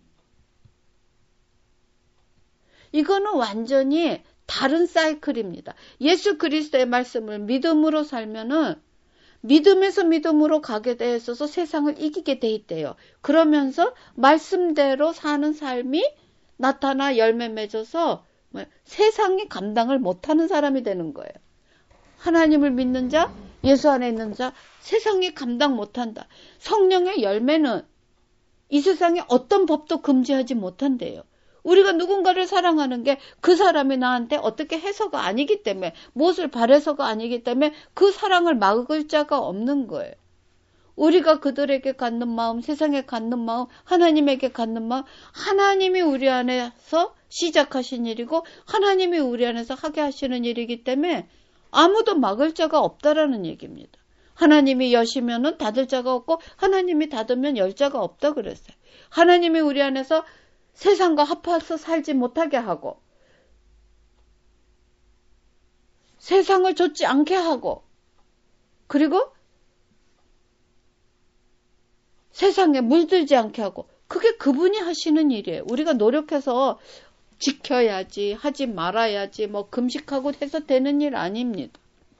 이거는 완전히 다른 사이클입니다. 예수 그리스도의 말씀을 믿음으로 살면은 믿음에서 믿음으로 가게 돼 있어서 세상을 이기게 돼 있대요. 그러면서 말씀대로 사는 삶이 나타나 열매 맺어서 세상이 감당을 못하는 사람이 되는 거예요. 하나님을 믿는 자, 예수 안에 있는 자, 세상이 감당 못한다. 성령의 열매는 이 세상에 어떤 법도 금지하지 못한대요. 우리가 누군가를 사랑하는 게 그 사람이 나한테 어떻게 해서가 아니기 때문에, 무엇을 바래서가 아니기 때문에 그 사랑을 막을 자가 없는 거예요. 우리가 그들에게 갖는 마음, 세상에 갖는 마음, 하나님에게 갖는 마음, 하나님이 우리 안에서 시작하신 일이고 하나님이 우리 안에서 하게 하시는 일이기 때문에 아무도 막을 자가 없다라는 얘기입니다. 하나님이 여시면은 닫을 자가 없고 하나님이 닫으면 열 자가 없다 그랬어요. 하나님이 우리 안에서 세상과 합해서 살지 못하게 하고 세상을 좇지 않게 하고, 그리고 세상에 물들지 않게 하고, 그게 그분이 하시는 일이에요. 우리가 노력해서 지켜야지, 하지 말아야지, 뭐 금식하고 해서 되는 일 아닙니다.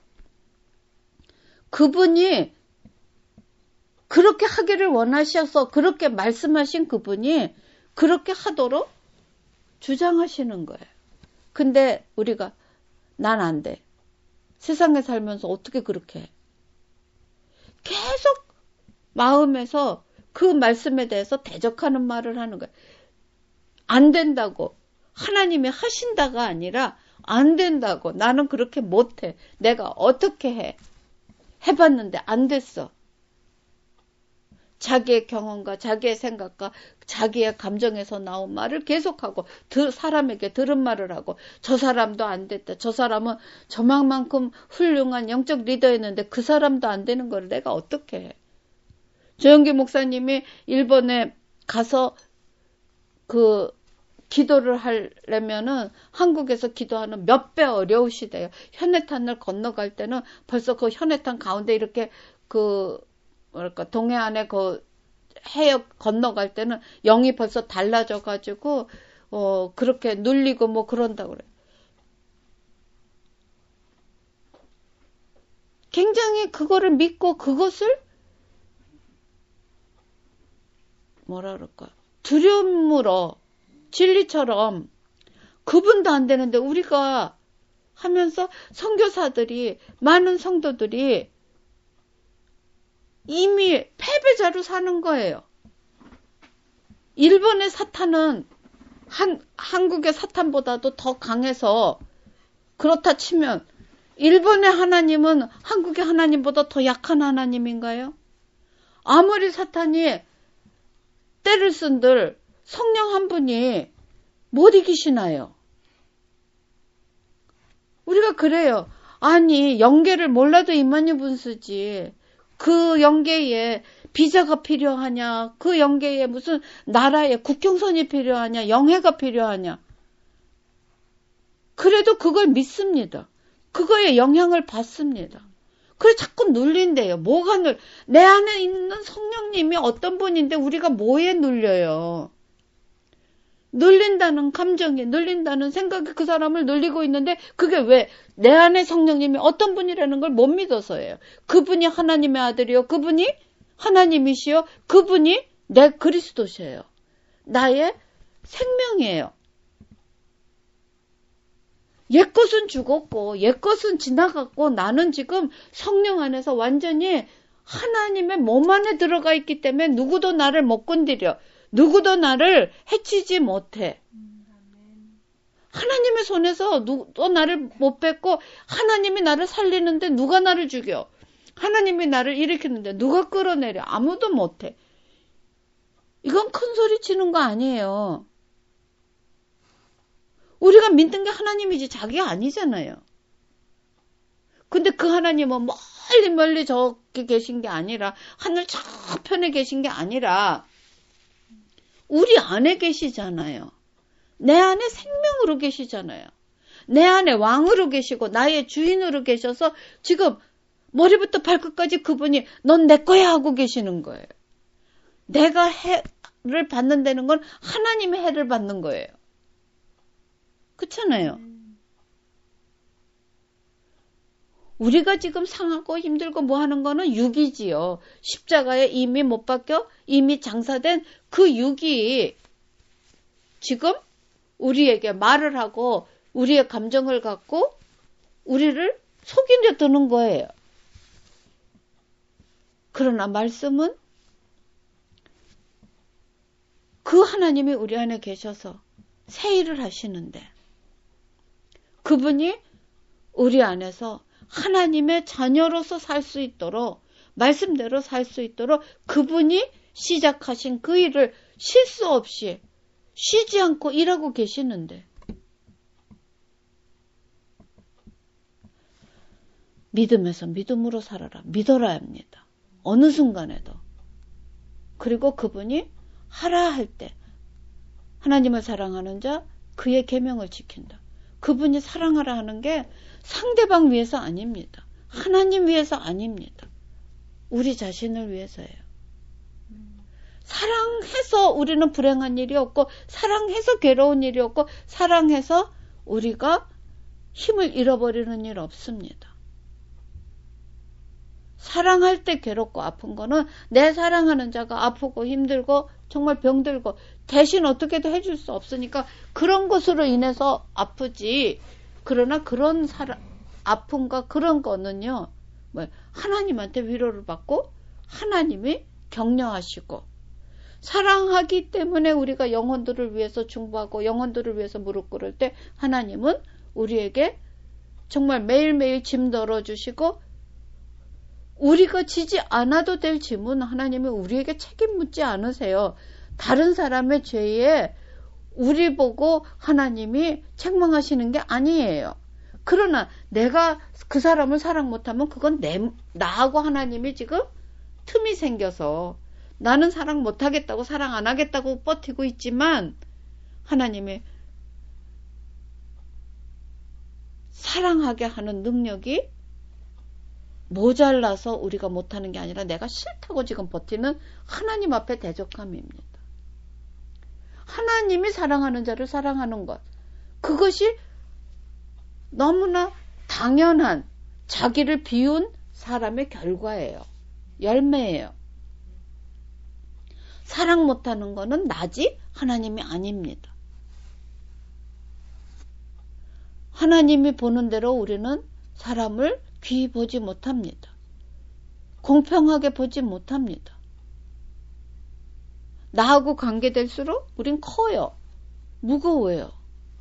그분이 그렇게 하기를 원하셔서 그렇게 말씀하신 그분이 그렇게 하도록 주장하시는 거예요. 근데 우리가 난 안 돼. 세상에 살면서 어떻게 그렇게 해? 계속 마음에서 그 말씀에 대해서 대적하는 말을 하는 거예요. 안 된다고. 하나님이 하신다가 아니라 안 된다고. 나는 그렇게 못해. 내가 어떻게 해? 해봤는데 안 됐어. 자기의 경험과 자기의 생각과 자기의 감정에서 나온 말을 계속하고, 사람에게 들은 말을 하고, 저 사람도 안 됐다. 저 사람은 저만큼 훌륭한 영적 리더였는데 그 사람도 안 되는 걸 내가 어떻게 해? 조영기 목사님이 일본에 가서 그 기도를 하려면은 한국에서 기도하는 몇 배 어려우시대요. 현해탄을 건너갈 때는 벌써 그 현해탄 가운데 이렇게 그 뭐랄까 동해안에 그 해역 건너갈 때는 영이 벌써 달라져 가지고 어 그렇게 눌리고 뭐 그런다고 그래요. 굉장히 그거를 믿고 그것을 뭐라 그럴까 두려움으로 진리처럼, 그분도 안 되는데 우리가 하면서 선교사들이, 많은 성도들이 이미 패배자로 사는 거예요. 일본의 사탄은 한, 한국의 사탄보다도 더 강해서, 그렇다 치면 일본의 하나님은 한국의 하나님보다 더 약한 하나님인가요? 아무리 사탄이 때를 쓴들 성령 한 분이 못 이기시나요? 우리가 그래요. 아니 영계를 몰라도 이만희 분수지. 그 영계에 비자가 필요하냐? 그 영계에 무슨 나라에 국경선이 필요하냐? 영해가 필요하냐? 그래도 그걸 믿습니다. 그거에 영향을 받습니다. 그래 자꾸 눌린대요. 뭐가 눌? 내 안에 있는 성령님이 어떤 분인데 우리가 뭐에 눌려요? 눌린다는 감정이, 눌린다는 생각이 그 사람을 눌리고 있는데 그게 왜? 내 안에 성령님이 어떤 분이라는 걸 못 믿어서예요. 그분이 하나님의 아들이요. 그분이 하나님이시요. 그분이 내 그리스도셔요. 나의 생명이에요. 옛것은 죽었고 옛것은 지나갔고 나는 지금 성령 안에서 완전히 하나님의 몸 안에 들어가 있기 때문에 누구도 나를 못 건드려. 누구도 나를 해치지 못해. 하나님의 손에서 누구도 나를 못 뺏고 하나님이 나를 살리는데 누가 나를 죽여. 하나님이 나를 일으키는데 누가 끌어내려. 아무도 못해. 이건 큰 소리 치는 거 아니에요. 우리가 믿는 게 하나님이지 자기가 아니잖아요. 근데 그 하나님은 멀리 멀리 저기 계신 게 아니라 하늘 저편에 계신 게 아니라 우리 안에 계시잖아요. 내 안에 생명으로 계시잖아요. 내 안에 왕으로 계시고 나의 주인으로 계셔서 지금 머리부터 발끝까지 그분이 넌 내 거야 하고 계시는 거예요. 내가 해를 받는다는 건 하나님의 해를 받는 거예요. 그렇잖아요. 우리가 지금 상하고 힘들고 뭐 하는 거는 육이지요. 십자가에 이미 못 박혀 이미 장사된 그 육이 지금 우리에게 말을 하고 우리의 감정을 갖고 우리를 속이려 드는 거예요. 그러나 말씀은 그 하나님이 우리 안에 계셔서 새 일을 하시는데 그분이 우리 안에서 하나님의 자녀로서 살 수 있도록 말씀대로 살 수 있도록 그분이 시작하신 그 일을 실수 없이 쉬지 않고 일하고 계시는데 믿음에서 믿음으로 살아라. 믿어라 합니다. 어느 순간에도. 그리고 그분이 하라 할 때 하나님을 사랑하는 자 그의 계명을 지킨다. 그분이 사랑하라 하는 게 상대방 위해서 아닙니다. 하나님 위해서 아닙니다. 우리 자신을 위해서예요. 사랑해서 우리는 불행한 일이 없고 사랑해서 괴로운 일이 없고 사랑해서 우리가 힘을 잃어버리는 일 없습니다. 사랑할 때 괴롭고 아픈 거는 내 사랑하는 자가 아프고 힘들고 정말 병들고 대신 어떻게도 해줄 수 없으니까 그런 것으로 인해서 아프지. 그러나 그런 사랑, 아픔과 그런 거는요. 뭐 하나님한테 위로를 받고 하나님이 격려하시고 사랑하기 때문에 우리가 영혼들을 위해서 중보하고 영혼들을 위해서 무릎 꿇을 때 하나님은 우리에게 정말 매일매일 짐 덜어주시고 우리가 지지 않아도 될 짐은 하나님이 우리에게 책임 묻지 않으세요. 다른 사람의 죄에 우리 보고 하나님이 책망하시는 게 아니에요. 그러나 내가 그 사람을 사랑 못하면 그건 내, 나하고 하나님이 지금 틈이 생겨서 나는 사랑 못하겠다고 사랑 안 하겠다고 버티고 있지만 하나님이 사랑하게 하는 능력이 모자라서 우리가 못하는 게 아니라 내가 싫다고 지금 버티는 하나님 앞에 대적함입니다. 하나님이 사랑하는 자를 사랑하는 것. 그것이 너무나 당연한 자기를 비운 사람의 결과예요. 열매예요. 사랑 못하는 거는 나지 하나님이 아닙니다. 하나님이 보는 대로 우리는 사람을 귀히 보지 못합니다. 공평하게 보지 못합니다. 나하고 관계될수록 우린 커요. 무거워요.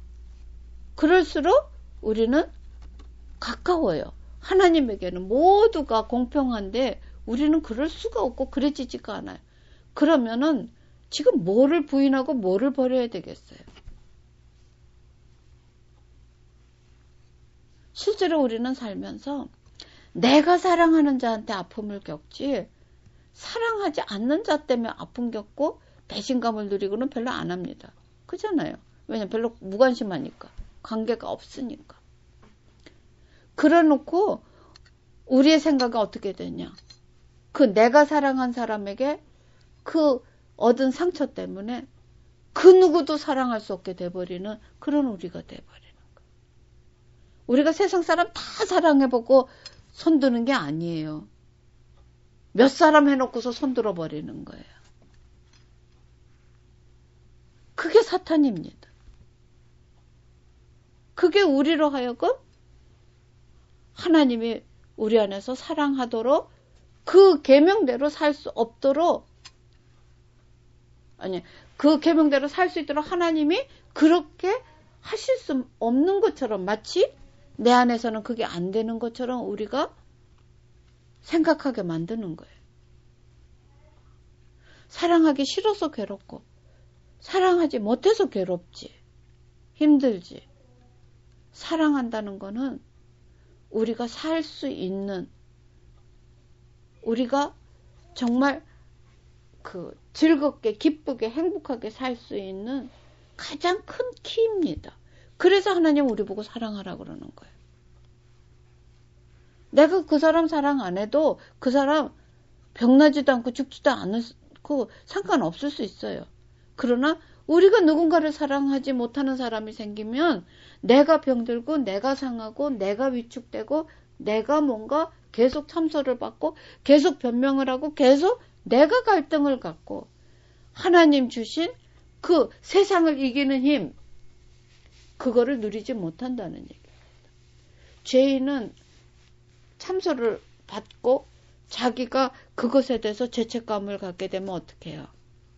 그럴수록 우리는 가까워요. 하나님에게는 모두가 공평한데 우리는 그럴 수가 없고 그래지지가 않아요. 그러면은 지금 뭐를 부인하고 뭐를 버려야 되겠어요? 실제로 우리는 살면서 내가 사랑하는 자한테 아픔을 겪지 사랑하지 않는 자 때문에 아픔 겪고 배신감을 누리고는 별로 안 합니다. 그렇잖아요. 왜냐면 별로 무관심하니까. 관계가 없으니까. 그래놓고 우리의 생각은 어떻게 되냐. 그 내가 사랑한 사람에게 그 얻은 상처 때문에 그 누구도 사랑할 수 없게 돼버리는 그런 우리가 돼버리는 거예요. 우리가 세상 사람 다 사랑해보고 손드는 게 아니에요. 몇 사람 해놓고서 손들어버리는 거예요. 사탄입니다. 그게 우리로 하여금 하나님이 우리 안에서 사랑하도록 그 계명대로 살 수 없도록 아니 그 계명대로 살 수 있도록 하나님이 그렇게 하실 수 없는 것처럼 마치 내 안에서는 그게 안 되는 것처럼 우리가 생각하게 만드는 거예요. 사랑하기 싫어서 괴롭고 사랑하지 못해서 괴롭지 힘들지. 사랑한다는 거는 우리가 살 수 있는 우리가 정말 그 즐겁게 기쁘게 행복하게 살 수 있는 가장 큰 키입니다. 그래서 하나님 우리 보고 사랑하라 그러는 거예요. 내가 그 사람 사랑 안 해도 그 사람 병나지도 않고 죽지도 않고 상관없을 수 있어요. 그러나 우리가 누군가를 사랑하지 못하는 사람이 생기면 내가 병들고 내가 상하고 내가 위축되고 내가 뭔가 계속 참소를 받고 계속 변명을 하고 계속 내가 갈등을 갖고 하나님 주신 그 세상을 이기는 힘 그거를 누리지 못한다는 얘기입니다. 죄인은 참소를 받고 자기가 그것에 대해서 죄책감을 갖게 되면 어떻게 해요?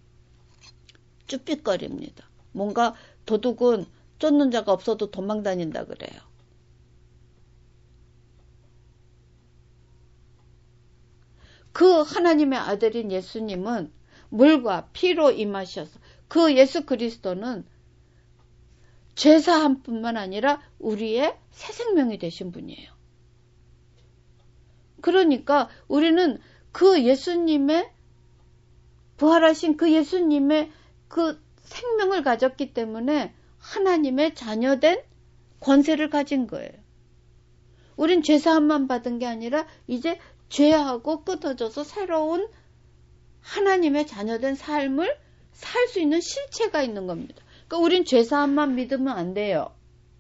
쭈삣거립니다. 뭔가 도둑은 쫓는 자가 없어도 도망다닌다 그래요. 그 하나님의 아들인 예수님은 물과 피로 임하셔서 그 예수 그리스도는 죄사함뿐만 아니라 우리의 새 생명이 되신 분이에요. 그러니까 우리는 그 예수님의 부활하신 그 예수님의 그 생명을 가졌기 때문에 하나님의 자녀된 권세를 가진 거예요. 우린 죄사함만 받은 게 아니라 이제 죄하고 끊어져서 새로운 하나님의 자녀된 삶을 살 수 있는 실체가 있는 겁니다. 그러니까 우린 죄사함만 믿으면 안 돼요.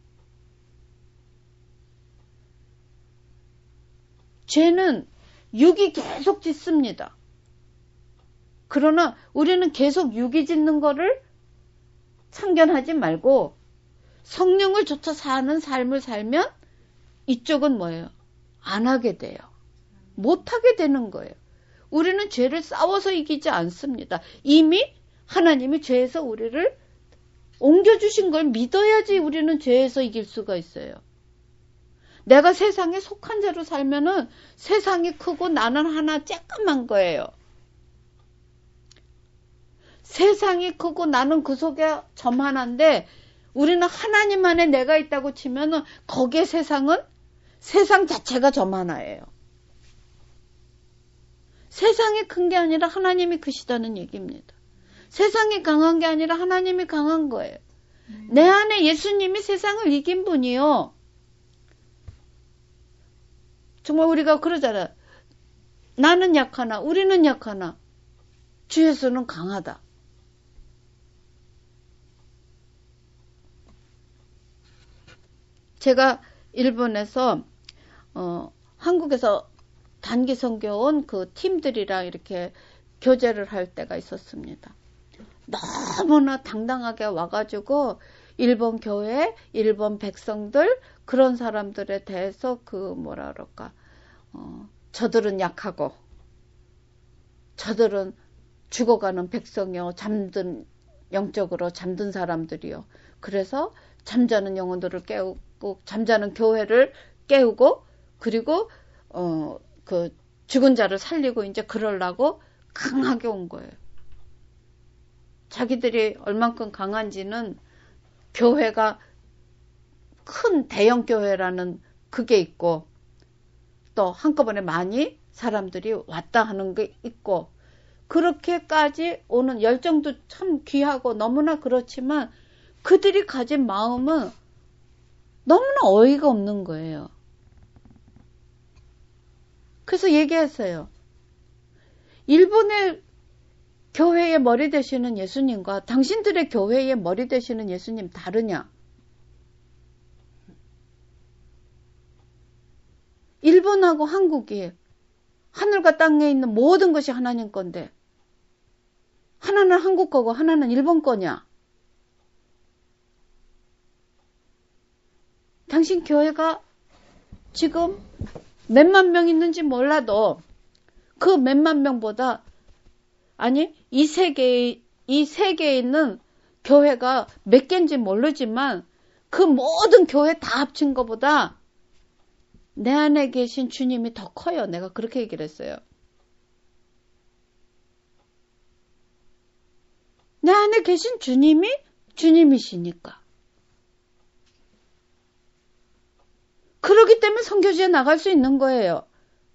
죄는 육이 계속 짓습니다. 그러나 우리는 계속 육이 짓는 거를 참견하지 말고 성령을 쫓아 사는 삶을 살면 이쪽은 뭐예요? 안 하게 돼요. 못하게 되는 거예요. 우리는 죄를 싸워서 이기지 않습니다. 이미 하나님이 죄에서 우리를 옮겨주신 걸 믿어야지 우리는 죄에서 이길 수가 있어요. 내가 세상에 속한 자로 살면은 세상이 크고 나는 하나 쬐끔한 거예요. 세상이 크고 나는 그 속에 점 하나인데 우리는 하나님 안에 내가 있다고 치면은 거기에 세상은 세상 자체가 점 하나예요. 세상이 큰 게 아니라 하나님이 크시다는 얘기입니다. 세상이 강한 게 아니라 하나님이 강한 거예요. 음. 내 안에 예수님이 세상을 이긴 분이요. 정말 우리가 그러잖아요. 나는 약하나 우리는 약하나 주 예수는 강하다. 제가 일본에서 어, 한국에서 단기 선교 온 그 팀들이랑 이렇게 교제를 할 때가 있었습니다. 너무나 당당하게 와가지고 일본 교회, 일본 백성들 그런 사람들에 대해서 그 뭐라 그럴까 어, 저들은 약하고 저들은 죽어가는 백성이요 잠든 영적으로 잠든 사람들이요. 그래서 잠자는 영혼들을 깨우고 잠자는 교회를 깨우고 그리고 어, 그 죽은 자를 살리고 이제 그러려고 강하게 온 거예요. 자기들이 얼만큼 강한지는 교회가 큰 대형 교회라는 그게 있고 또 한꺼번에 많이 사람들이 왔다 하는 게 있고 그렇게까지 오는 열정도 참 귀하고 너무나 그렇지만 그들이 가진 마음은 너무나 어이가 없는 거예요. 그래서 얘기했어요. 일본의 교회의 머리 되시는 예수님과 당신들의 교회의 머리 되시는 예수님 다르냐? 일본하고 한국이 하늘과 땅에 있는 모든 것이 하나님 건데 하나는 한국 거고 하나는 일본 거냐? 당신 교회가 지금 몇만 명 있는지 몰라도 그 몇만 명보다 아니 이 세계에 이 세계에 있는 교회가 몇 개인지 모르지만 그 모든 교회 다 합친 것보다 내 안에 계신 주님이 더 커요. 내가 그렇게 얘기를 했어요. 내 안에 계신 주님이 주님이시니까. 그렇기 때문에 선교지에 나갈 수 있는 거예요.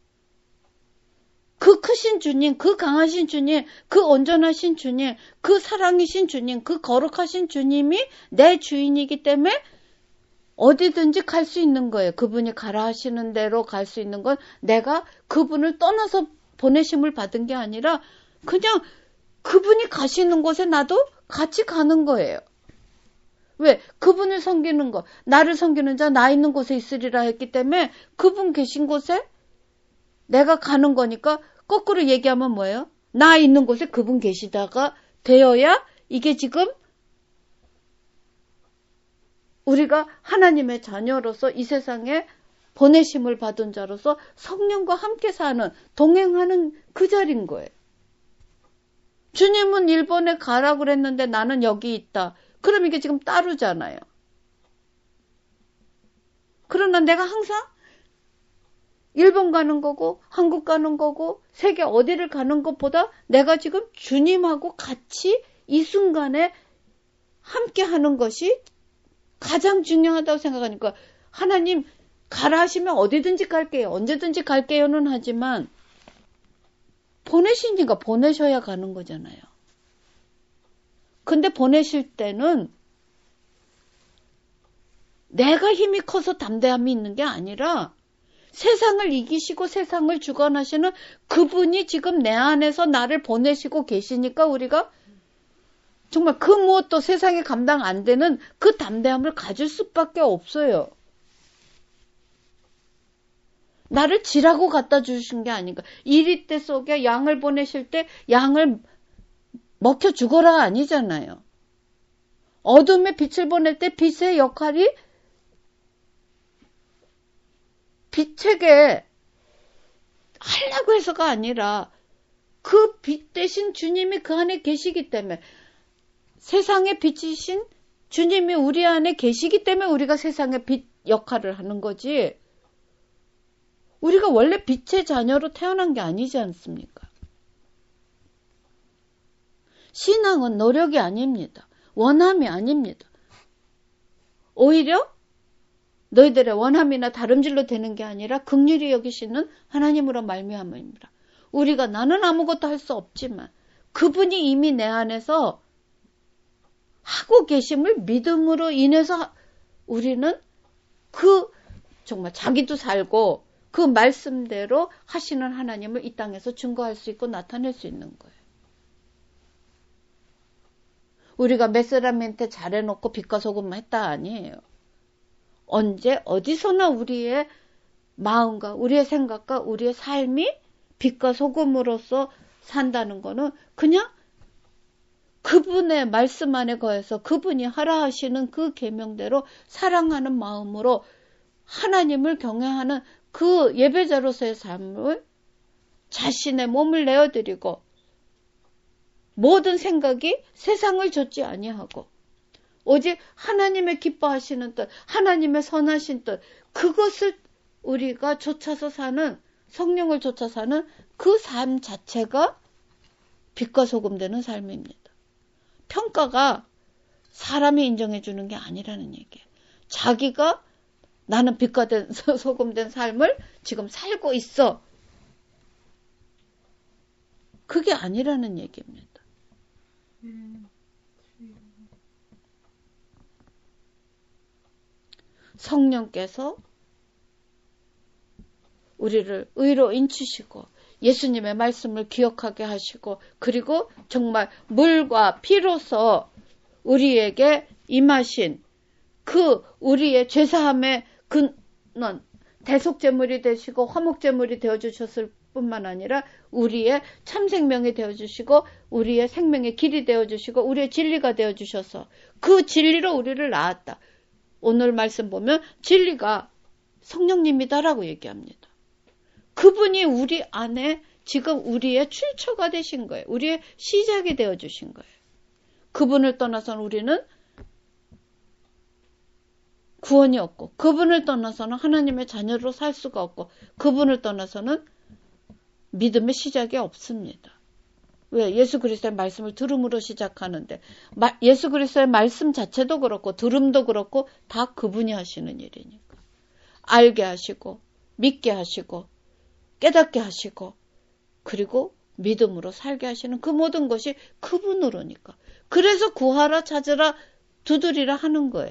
그 크신 주님, 그 강하신 주님, 그 온전하신 주님, 그 사랑이신 주님, 그 거룩하신 주님이 내 주인이기 때문에 어디든지 갈 수 있는 거예요. 그분이 가라 하시는 대로 갈 수 있는 건 내가 그분을 떠나서 보내심을 받은 게 아니라 그냥 그분이 가시는 곳에 나도 같이 가는 거예요. 왜? 그분을 섬기는 거, 나를 섬기는 자 나 있는 곳에 있으리라 했기 때문에 그분 계신 곳에 내가 가는 거니까 거꾸로 얘기하면 뭐예요? 나 있는 곳에 그분 계시다가 되어야 이게 지금 우리가 하나님의 자녀로서 이 세상에 보내심을 받은 자로서 성령과 함께 사는, 동행하는 그 자리인 거예요. 주님은 일본에 가라고 그랬는데 나는 여기 있다. 그럼 이게 지금 따르잖아요. 그러나 내가 항상 일본 가는 거고 한국 가는 거고 세계 어디를 가는 것보다 내가 지금 주님하고 같이 이 순간에 함께 하는 것이 가장 중요하다고 생각하니까 하나님 가라 하시면 어디든지 갈게요. 언제든지 갈게요는 하지만 보내시니까 보내셔야 가는 거잖아요. 근데 보내실 때는 내가 힘이 커서 담대함이 있는 게 아니라 세상을 이기시고 세상을 주관하시는 그분이 지금 내 안에서 나를 보내시고 계시니까 우리가 정말 그 무엇도 세상에 감당 안 되는 그 담대함을 가질 수밖에 없어요. 나를 지라고 갖다 주신 게 아닌가. 이리떼 속에 양을 보내실 때 양을 먹혀 죽어라 아니잖아요. 어둠에 빛을 보낼 때 빛의 역할이 빛에게 하려고 해서가 아니라 그 빛 대신 주님이 그 안에 계시기 때문에 세상의 빛이신 주님이 우리 안에 계시기 때문에 우리가 세상의 빛 역할을 하는 거지. 우리가 원래 빛의 자녀로 태어난 게 아니지 않습니까? 신앙은 노력이 아닙니다. 원함이 아닙니다. 오히려 너희들의 원함이나 다름질로 되는 게 아니라 긍휼히 여기시는 하나님으로 말미암음이라. 우리가 나는 아무것도 할 수 없지만 그분이 이미 내 안에서 하고 계심을 믿음으로 인해서 우리는 그 정말 자기도 살고 그 말씀대로 하시는 하나님을 이 땅에서 증거할 수 있고 나타낼 수 있는 거예요. 우리가 몇 사람한테 잘해놓고 빛과 소금만 했다 아니에요. 언제 어디서나 우리의 마음과 우리의 생각과 우리의 삶이 빛과 소금으로서 산다는 거는 그냥 그분의 말씀 안에 거해서 그분이 하라 하시는 그 계명대로 사랑하는 마음으로 하나님을 경외하는 그 예배자로서의 삶을 자신의 몸을 내어드리고 모든 생각이 세상을 좇지 아니하고 오직 하나님의 기뻐하시는 뜻, 하나님의 선하신 뜻, 그것을 우리가 좇아서 사는, 성령을 좇아 사는 그 삶 자체가 빛과 소금 되는 삶입니다. 평가가 사람이 인정해 주는 게 아니라는 얘기예요. 자기가 나는 빛과 된, 소금 된 삶을 지금 살고 있어. 그게 아니라는 얘기입니다. 성령께서 우리를 의로 인치시고 예수님의 말씀을 기억하게 하시고 그리고 정말 물과 피로서 우리에게 임하신 그 우리의 죄사함의 근원 대속제물이 되시고 화목제물이 되어주셨을 뿐만 아니라 우리의 참생명이 되어주시고 우리의 생명의 길이 되어주시고 우리의 진리가 되어주셔서 그 진리로 우리를 낳았다. 오늘 말씀 보면 진리가 성령님이다라고 얘기합니다. 그분이 우리 안에 지금 우리의 출처가 되신 거예요. 우리의 시작이 되어주신 거예요. 그분을 떠나서는 우리는 구원이 없고, 그분을 떠나서는 하나님의 자녀로 살 수가 없고, 그분을 떠나서는 믿음의 시작이 없습니다. 왜? 예수 그리스도의 말씀을 들음으로 시작하는데, 예수 그리스도의 말씀 자체도 그렇고 들음도 그렇고 다 그분이 하시는 일이니까. 알게 하시고 믿게 하시고 깨닫게 하시고 그리고 믿음으로 살게 하시는 그 모든 것이 그분으로니까. 그래서 구하라 찾으라 두드리라 하는 거예요.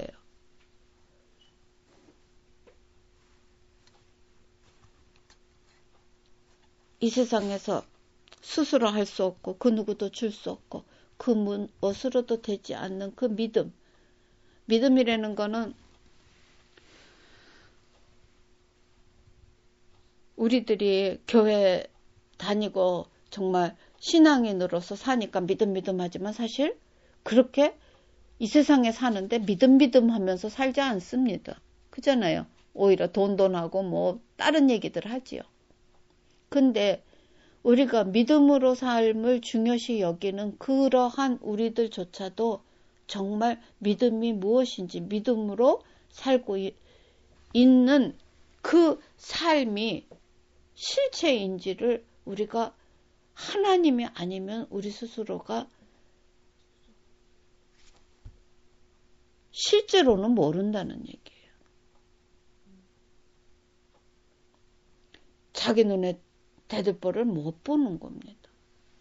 이 세상에서 스스로 할 수 없고 그 누구도 줄 수 없고 그 무엇으로도 되지 않는 그 믿음. 믿음이라는 거는 우리들이 교회 다니고 정말 신앙인으로서 사니까 믿음 믿음 하지만 사실 그렇게 이 세상에 사는데 믿음 믿음 하면서 살지 않습니다. 그잖아요. 오히려 돈돈하고 뭐 다른 얘기들 하지요. 근데 우리가 믿음으로 삶을 중요시 여기는 그러한 우리들조차도 정말 믿음이 무엇인지 믿음으로 살고 있는 그 삶이 실체인지를 우리가 하나님이 아니면 우리 스스로가 실제로는 모른다는 얘기예요. 자기 눈에 대들보를 못 보는 겁니다.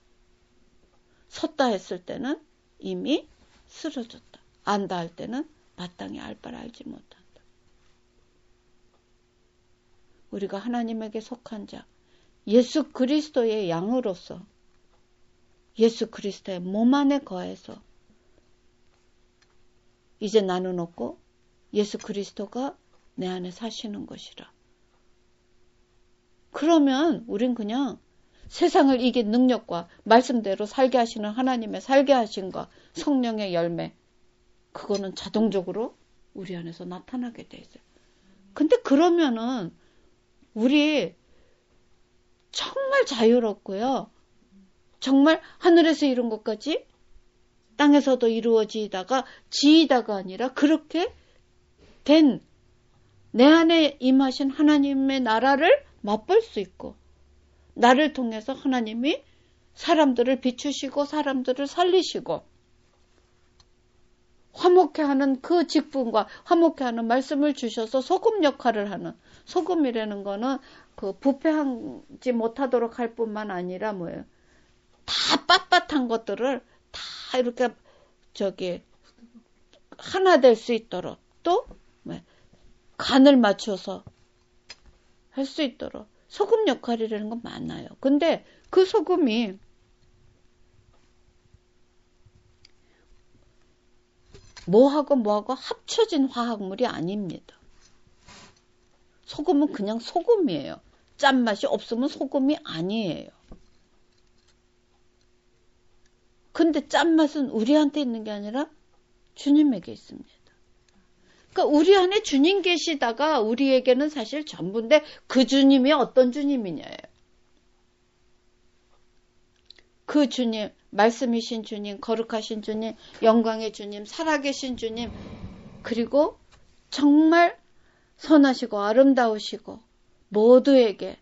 섰다 했을 때는 이미 쓰러졌다. 안다 할 때는 마땅히 알 바를 알지 못한다. 우리가 하나님에게 속한 자, 예수 그리스도의 양으로서 예수 그리스도의 몸 안에 거해서 이제 나는 없고 예수 그리스도가 내 안에 사시는 것이라. 그러면 우린 그냥 세상을 이긴 능력과 말씀대로 살게 하시는 하나님의 살게 하심과 성령의 열매, 그거는 자동적으로 우리 안에서 나타나게 돼 있어요. 근데 그러면은 우리 정말 자유롭고요. 정말 하늘에서 이룬 것까지 땅에서도 이루어지다가 지이다가 아니라 그렇게 된 내 안에 임하신 하나님의 나라를 맛볼 수 있고 나를 통해서 하나님이 사람들을 비추시고 사람들을 살리시고 화목해하는 그 직분과 화목해하는 말씀을 주셔서 소금 역할을 하는, 소금이라는 거는 그 부패하지 못하도록 할 뿐만 아니라 뭐예요? 다 빳빳한 것들을 다 이렇게 저기 하나 될 수 있도록 또 뭐 간을 맞춰서 할 수 있도록 소금 역할이라는 건 많아요. 근데 그 소금이 뭐하고 뭐하고 합쳐진 화학물이 아닙니다. 소금은 그냥 소금이에요. 짠맛이 없으면 소금이 아니에요. 근데 짠맛은 우리한테 있는 게 아니라 주님에게 있습니다. 그러니까 우리 안에 주님 계시다가 우리에게는 사실 전부인데 그 주님이 어떤 주님이냐예요. 그 주님, 말씀이신 주님, 거룩하신 주님, 영광의 주님, 살아계신 주님, 그리고 정말 선하시고 아름다우시고 모두에게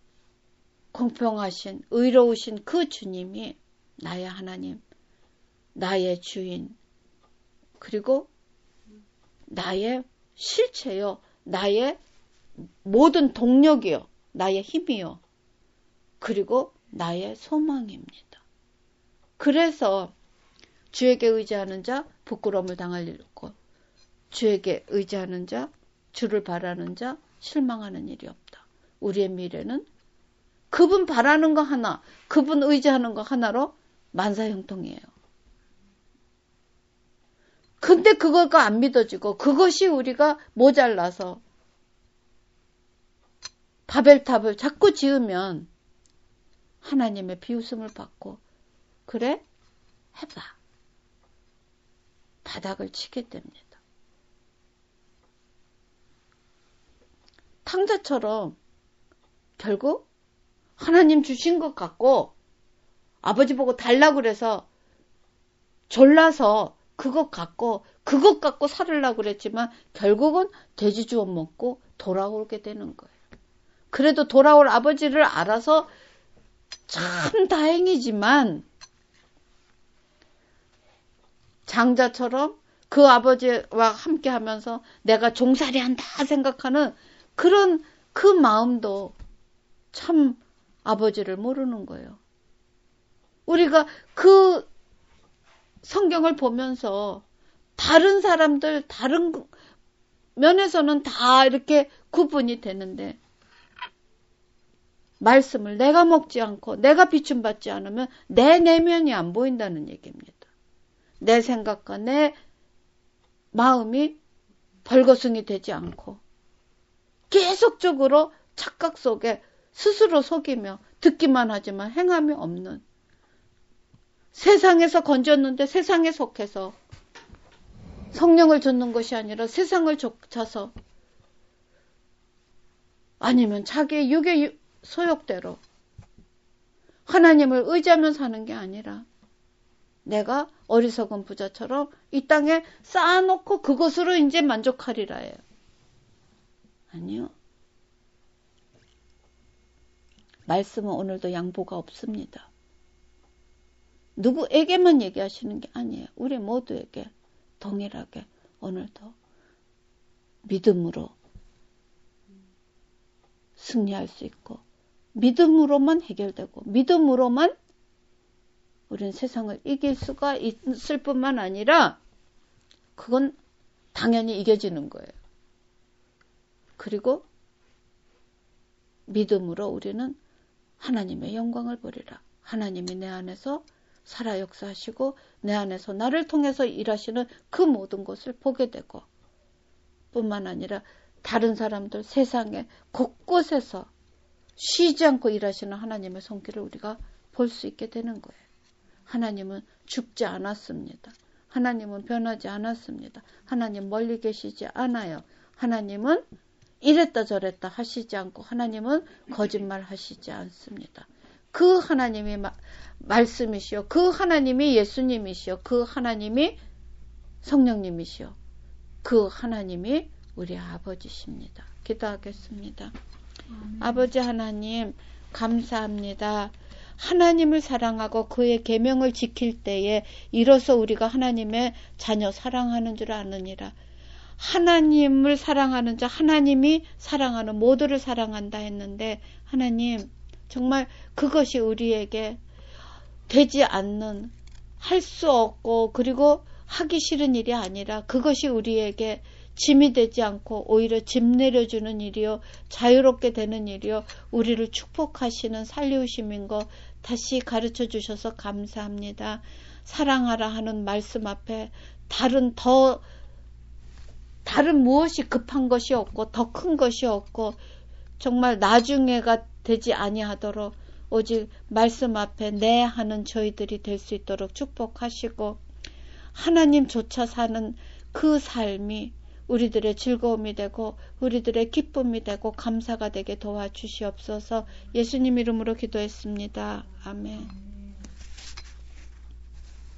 공평하신 의로우신 그 주님이 나의 하나님, 나의 주인, 그리고 나의 실체요, 나의 모든 동력이요, 나의 힘이요, 그리고 나의 소망입니다. 그래서 주에게 의지하는 자 부끄러움을 당할 일 없고 주에게 의지하는 자, 주를 바라는 자 실망하는 일이 없다. 우리의 미래는 그분 바라는 거 하나, 그분 의지하는 거 하나로 만사형통이에요. 근데 그거가 안 믿어지고 그것이 우리가 모자라서 바벨탑을 자꾸 지으면 하나님의 비웃음을 받고 그래? 해봐. 바닥을 치게 됩니다. 탕자처럼 결국 하나님 주신 것 같고 아버지 보고 달라고 그래서 졸라서 그것 갖고 그것 갖고 살으려고 그랬지만 결국은 돼지 주워 먹고 돌아오게 되는 거예요. 그래도 돌아올 아버지를 알아서 참 다행이지만 장자처럼 그 아버지와 함께 하면서 내가 종살이 한다 생각하는 그런 그 마음도 참 아버지를 모르는 거예요. 우리가 그 성경을 보면서 다른 사람들, 다른 면에서는 다 이렇게 구분이 되는데 말씀을 내가 먹지 않고 내가 비춤받지 않으면 내 내면이 안 보인다는 얘기입니다. 내 생각과 내 마음이 벌거숭이 되지 않고 계속적으로 착각 속에 스스로 속이며 듣기만 하지만 행함이 없는 세상에서 건졌는데 세상에 속해서 성령을 좇는 것이 아니라 세상을 좇아서 아니면 자기의 육의 소욕대로 하나님을 의지하며 사는 게 아니라 내가 어리석은 부자처럼 이 땅에 쌓아놓고 그것으로 이제 만족하리라 해요. 아니요. 말씀은 오늘도 양보가 없습니다. 누구에게만 얘기하시는 게 아니에요. 우리 모두에게 동일하게 오늘도 믿음으로 승리할 수 있고 믿음으로만 해결되고 믿음으로만 우리는 세상을 이길 수가 있을 뿐만 아니라 그건 당연히 이겨지는 거예요. 그리고 믿음으로 우리는 하나님의 영광을 보리라. 하나님이 내 안에서 살아 역사하시고 내 안에서 나를 통해서 일하시는 그 모든 것을 보게 되고 뿐만 아니라 다른 사람들 세상에 곳곳에서 쉬지 않고 일하시는 하나님의 손길을 우리가 볼 수 있게 되는 거예요. 하나님은 죽지 않았습니다. 하나님은 변하지 않았습니다. 하나님 멀리 계시지 않아요. 하나님은 이랬다 저랬다 하시지 않고 하나님은 거짓말 하시지 않습니다. 그 하나님이 마, 말씀이시요. 그 하나님이 예수님이시요. 그 하나님이 성령님이시요. 그 하나님이 우리 아버지십니다. 기도하겠습니다. 음. 아버지 하나님 감사합니다. 하나님을 사랑하고 그의 계명을 지킬 때에 이로써 우리가 하나님의 자녀 사랑하는 줄 아느니라. 하나님을 사랑하는 자 하나님이 사랑하는 모두를 사랑한다 했는데 하나님 정말 그것이 우리에게 되지 않는 할 수 없고 그리고 하기 싫은 일이 아니라 그것이 우리에게 짐이 되지 않고 오히려 짐 내려주는 일이요 자유롭게 되는 일이요 우리를 축복하시는 살리우심인 거 다시 가르쳐 주셔서 감사합니다. 사랑하라 하는 말씀 앞에 다른 더 다른 무엇이 급한 것이 없고 더 큰 것이 없고 정말 나중에가 되지 아니하도록 오직 말씀 앞에 내 하는 저희들이 될 수 있도록 축복하시고 하나님조차 사는 그 삶이 우리들의 즐거움이 되고 우리들의 기쁨이 되고 감사가 되게 도와주시옵소서. 예수님 이름으로 기도했습니다. 아멘.